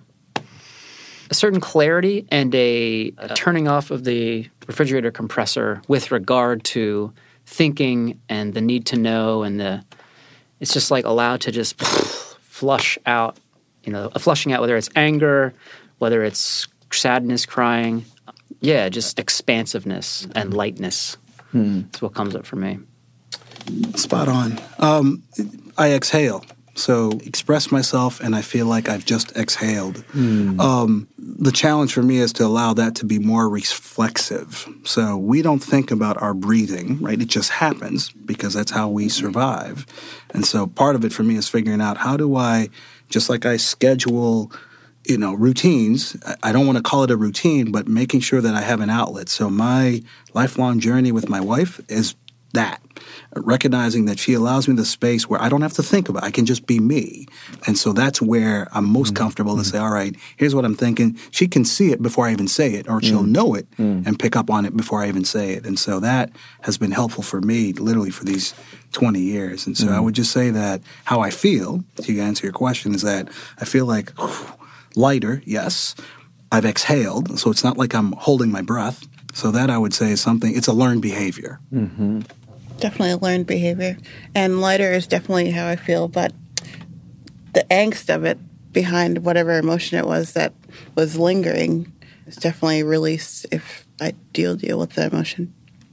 a certain clarity, and a turning off of the refrigerator compressor with regard to thinking and the need to know, and it's just like allowed to just flush out, a flushing out, whether it's anger, whether it's sadness, crying. Yeah, just expansiveness and lightness. That's what comes up for me. Spot on. I exhale. So express myself, and I feel like I've just exhaled. The challenge for me is to allow that to be more reflexive. So we don't think about our breathing, right? It just happens because that's how we survive. And so part of it for me is figuring out, how do I, just like I schedule, routines, I don't want to call it a routine, but making sure that I have an outlet. So my lifelong journey with my wife is that, recognizing that she allows me the space where I don't have to think about it. I can just be me. And so that's where I'm most comfortable to say, all right, here's what I'm thinking. She can see it before I even say it, or she'll know it and pick up on it before I even say it. And so that has been helpful for me literally for these 20 years. And so I would just say that how I feel, to answer your question, is that I feel like lighter, yes. I've exhaled, so it's not like I'm holding my breath. So that I would say is something, it's a learned behavior. definitely a learned behavior. And lighter is definitely how I feel, but the angst of it behind whatever emotion it was that was lingering is definitely released if I deal with the emotion.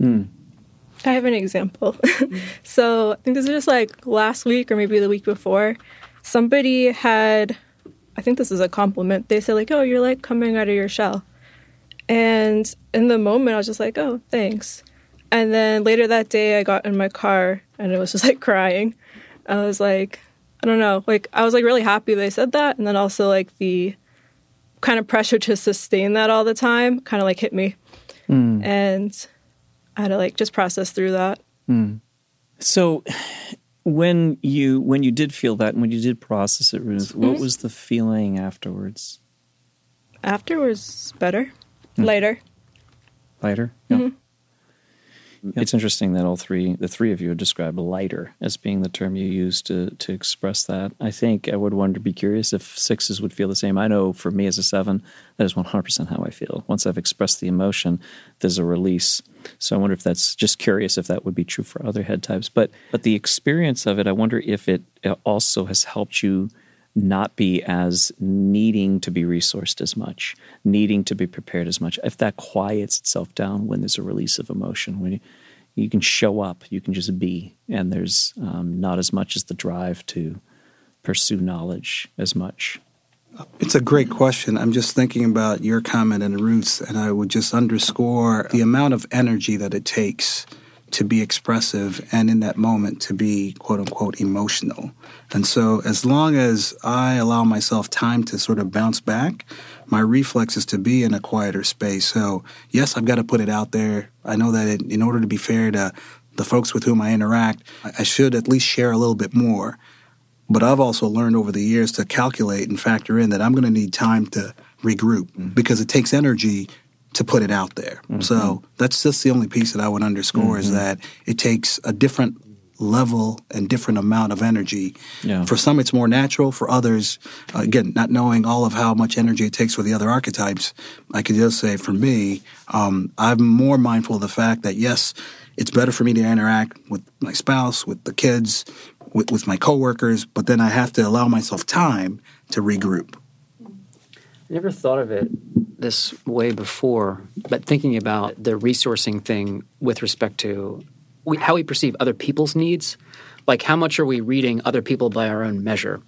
I have an example. So I think this was just like last week or maybe the week before. Somebody had, I think this is a compliment. They said like, oh, you're like coming out of your shell. And in the moment, I was just like, oh, thanks. And then later that day, I got in my car and it was just like crying. I was like, I don't know. Like, I was like really happy they said that. And then also like the kind of pressure to sustain that all the time kind of like hit me. And I had to like just process through that. So when you did feel that and when you did process it, Ruth, what was the feeling afterwards? Afterwards, better. Lighter. Lighter? Yeah. It's interesting that the three of you described lighter as being the term you used to express that. I think I would be curious if sixes would feel the same. I know for me as a 7, that is 100% how I feel. Once I've expressed the emotion, there's a release. So I wonder if that's just curious if that would be true for other head types. But the experience of it, I wonder if it also has helped you not be as needing to be resourced as much, needing to be prepared as much. If that quiets itself down when there's a release of emotion, when you can show up, you can just be, and there's not as much as the drive to pursue knowledge as much. It's a great question. I'm just thinking about your comment and Ruth's, and I would just underscore the amount of energy that it takes to be expressive and in that moment to be, quote unquote, emotional. And so as long as I allow myself time to sort of bounce back, my reflex is to be in a quieter space. So yes, I've got to put it out there. I know that in order to be fair to the folks with whom I interact, I should at least share a little bit more. But I've also learned over the years to calculate and factor in that I'm going to need time to regroup because it takes energy to put it out there. So that's just the only piece that I would underscore is that it takes a different level and different amount of energy. Yeah. For some, it's more natural. For others, again, not knowing all of how much energy it takes for the other archetypes, I could just say for me, I'm more mindful of the fact that, yes, it's better for me to interact with my spouse, with the kids, with my coworkers, but then I have to allow myself time to regroup. I never thought of it this way before, but thinking about the resourcing thing with respect to how we perceive other people's needs, like how much are we reading other people by our own measure?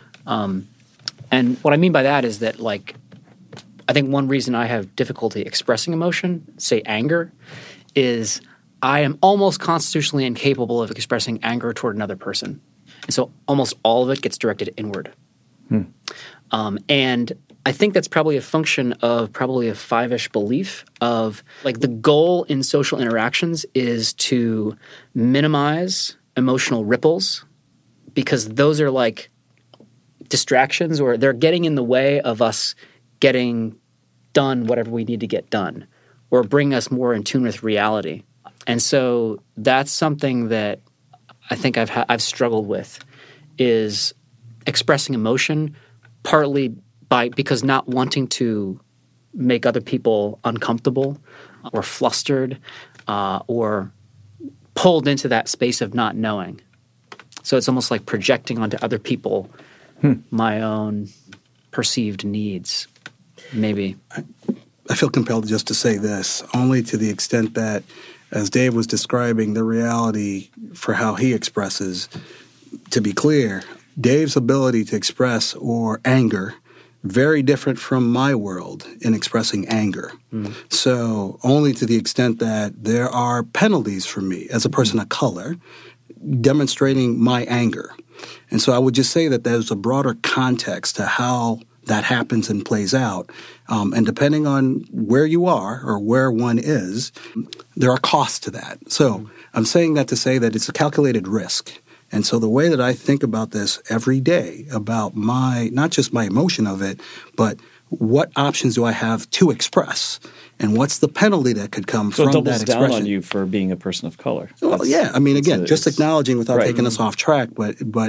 And what I mean by that is that, like, I think one reason I have difficulty expressing emotion, say anger, is I am almost constitutionally incapable of expressing anger toward another person. And so almost all of it gets directed inward. And I think that's probably a function of probably a 5-ish belief of, like, the goal in social interactions is to minimize emotional ripples because those are like distractions, or they're getting in the way of us getting done whatever we need to get done, or bring us more in tune with reality. And so that's something that I think I've struggled with, is expressing emotion, partly because not wanting to make other people uncomfortable or flustered or pulled into that space of not knowing. So it's almost like projecting onto other people my own perceived needs, maybe. I feel compelled just to say this, only to the extent that, as Dave was describing the reality for how he expresses, to be clear, Dave's ability to express or anger very different from my world in expressing anger. So only to the extent that there are penalties for me as a person of color demonstrating my anger. And so I would just say that there's a broader context to how that happens and plays out. And depending on where you are or where one is, there are costs to that. So I'm saying that to say that it's a calculated risk. And so the way that I think about this every day, about not just my emotion of it, but what options do I have to express? And what's the penalty that could come from that expression? So it doubles down on you for being a person of color. Well, yeah. I mean, again, just acknowledging without taking us off track, but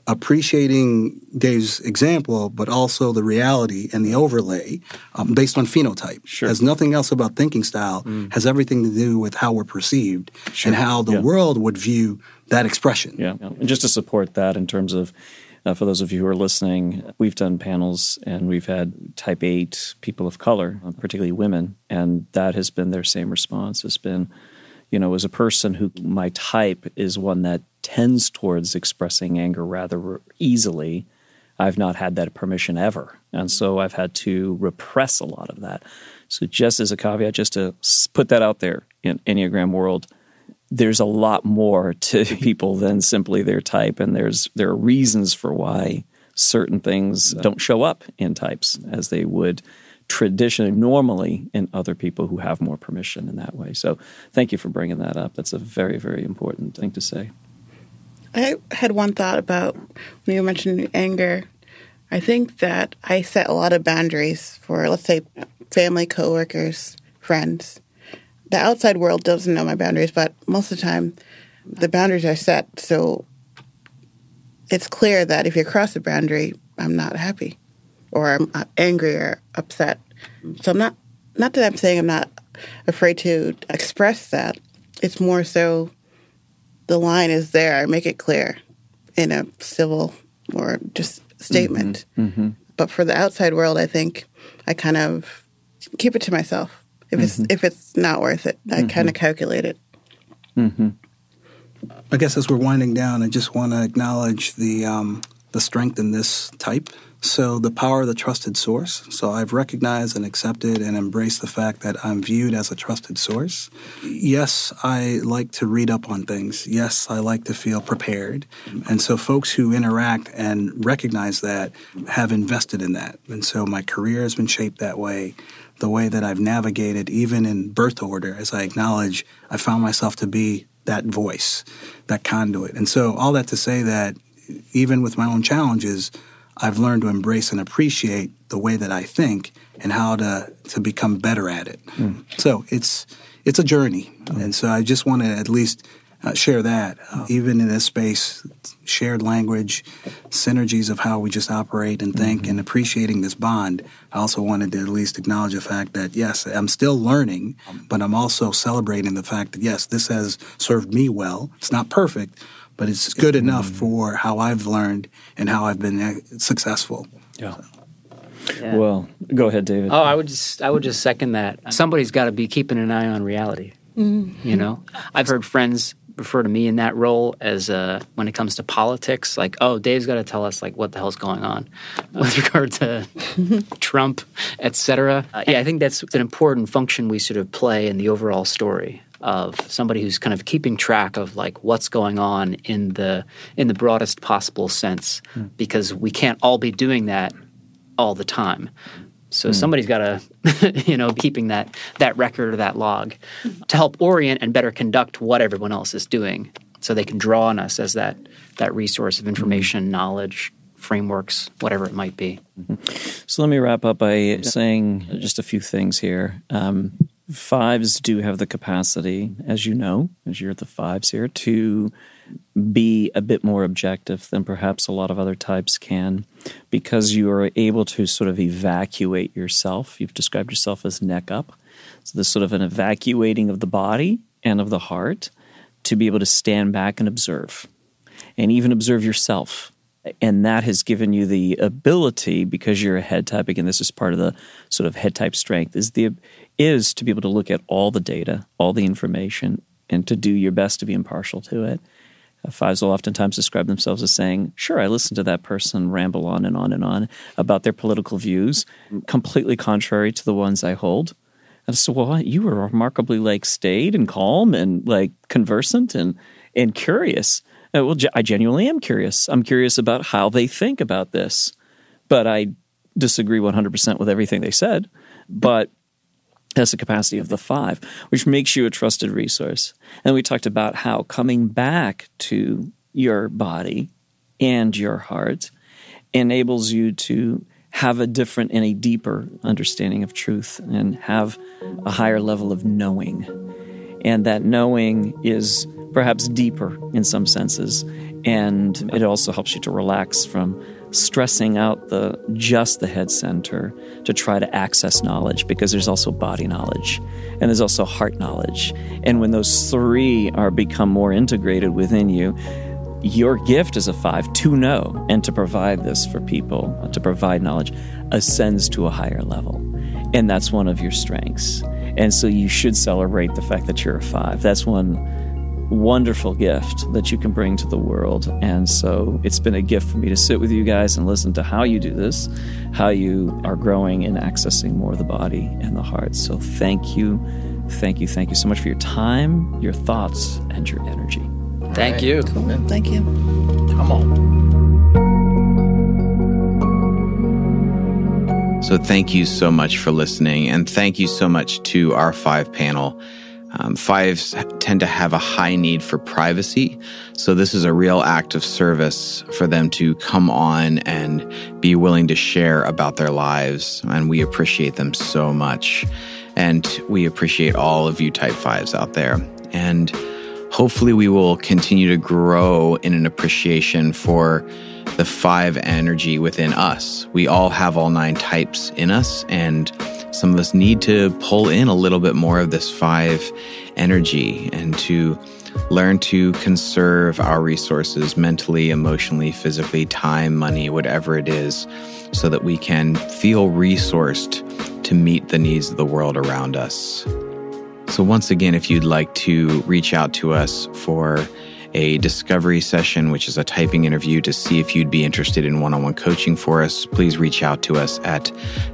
appreciating Dave's example, but also the reality and the overlay based on phenotype. Sure. Has nothing else about thinking style, has everything to do with how we're perceived and how the world would view that expression. Yeah. And just to support that in terms of, for those of you who are listening, we've done panels and we've had type 8 people of color, particularly women, and that has been their same response. Has been, as a person who my type is one that tends towards expressing anger rather easily, I've not had that permission ever. And so I've had to repress a lot of that. So just as a caveat, just to put that out there in Enneagram world, there's a lot more to people than simply their type, and there are reasons for why certain things don't show up in types as they would traditionally, normally in other people who have more permission in that way. So thank you for bringing that up. That's a very, very important thing to say. I had one thought about when you mentioned anger. I think that I set a lot of boundaries for, let's say, family, coworkers, friends. The outside world doesn't know my boundaries, but most of the time the boundaries are set. So it's clear that if you cross the boundary, I'm not happy or I'm angry or upset. So I'm not that I'm saying I'm not afraid to express that. It's more so the line is there. I make it clear in a civil or just statement. Mm-hmm. But for the outside world, I think I kind of keep it to myself. If it's not worth it, I kind of calculate it. Mm-hmm. I guess as we're winding down, I just want to acknowledge the strength in this type. So the power of the trusted source. So I've recognized and accepted and embraced the fact that I'm viewed as a trusted source. Yes, I like to read up on things. Yes, I like to feel prepared. And so folks who interact and recognize that have invested in that. And so my career has been shaped that way. The way that I've navigated, even in birth order, as I acknowledge, I found myself to be that voice, that conduit. And so all that to say that even with my own challenges, I've learned to embrace and appreciate the way that I think and how to become better at it. So it's a journey. And so I just want to at least share that. Even in this space, shared language, synergies of how we just operate and think and appreciating this bond. I also wanted to at least acknowledge the fact that, yes, I'm still learning, but I'm also celebrating the fact that, yes, this has served me well. It's not perfect, but it's good enough for how I've learned and how I've been successful. Yeah. Well, go ahead, David. Oh, I would just second that. Somebody's got to be keeping an eye on reality. I've heard friends refer to me in that role as when it comes to politics, like, oh, Dave's got to tell us like what the hell's going on with regard to Trump, et cetera. I think that's an important function we sort of play in the overall story of somebody who's kind of keeping track of like what's going on in the broadest possible sense, because we can't all be doing that all the time. So somebody's got to, keeping that record or that log to help orient and better conduct what everyone else is doing, so they can draw on us as that resource of information, knowledge, frameworks, whatever it might be. So let me wrap up by saying just a few things here. Fives do have the capacity, as you know, as you're the fives here, to be a bit more objective than perhaps a lot of other types can, because you are able to sort of evacuate yourself. You've described yourself as neck up. So there's sort of an evacuating of the body and of the heart to be able to stand back and observe, and even observe yourself. And that has given you the ability, because you're a head type, again, this is part of the sort of head type strength, is to be able to look at all the data, all the information, and to do your best to be impartial to it. Fives will oftentimes describe themselves as saying, sure, I listened to that person ramble on and on and on about their political views, completely contrary to the ones I hold. And so, well, you were remarkably staid and calm and conversant and curious. Well, I genuinely am curious. I'm curious about how they think about this. But I disagree 100% with everything they said. But that's the capacity of the five, which makes you a trusted resource. And we talked about how coming back to your body and your heart enables you to have a different and a deeper understanding of truth and have a higher level of knowing. And that knowing is perhaps deeper in some senses And it also helps you to relax from stressing out just the head center to try to access knowledge, because there's also body knowledge and there's also heart knowledge. And when those three become more integrated within you, your gift as a 5 to know and to provide this for people, to provide knowledge, ascends to a higher level. And that's one of your strengths. And so you should celebrate the fact that you're a 5. That's one wonderful gift that you can bring to the world. And so it's been a gift for me to sit with you guys and listen to how you do this, how you are growing and accessing more of the body and the heart. So thank you so much for your time, your thoughts, and your energy. Thank you. Cool. Thank you. Come on. So thank you so much for listening, and thank you so much to our 5 panel. 5s tend to have a high need for privacy, so this is a real act of service for them to come on and be willing to share about their lives, and we appreciate them so much. And we appreciate all of you Type 5s out there. And hopefully we will continue to grow in an appreciation for the 5 energy within us. We all have all 9 types in us, and some of us need to pull in a little bit more of this 5 energy and to learn to conserve our resources mentally, emotionally, physically, time, money, whatever it is, so that we can feel resourced to meet the needs of the world around us. So once again, if you'd like to reach out to us for a discovery session, which is a typing interview to see if you'd be interested in one-on-one coaching for us, please reach out to us at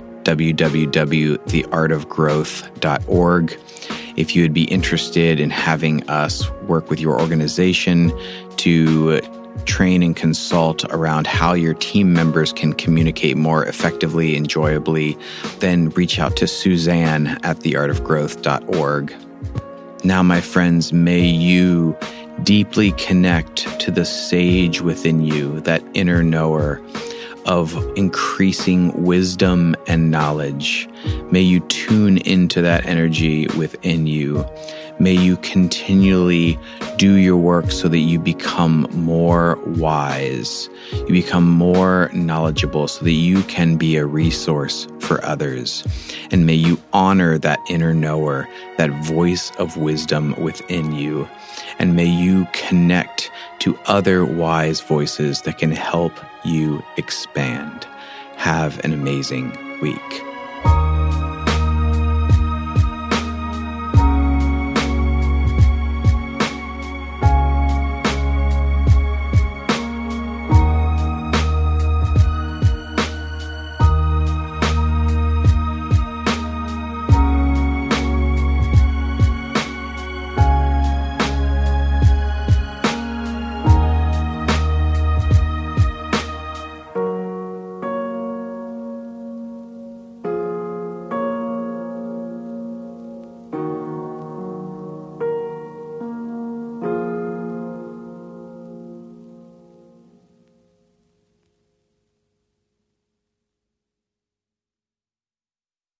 www.theartofgrowth.org. If you would be interested in having us work with your organization to train and consult around how your team members can communicate more effectively, enjoyably, then reach out to Suzanne at theartofgrowth.org. Now, my friends, may you deeply connect to the sage within you, that inner knower of increasing wisdom and knowledge. May you tune into that energy within you. May you continually do your work so that you become more wise, you become more knowledgeable so that you can be a resource for others. And may you honor that inner knower, that voice of wisdom within you. And may you connect to other wise voices that can help you expand. Have an amazing week.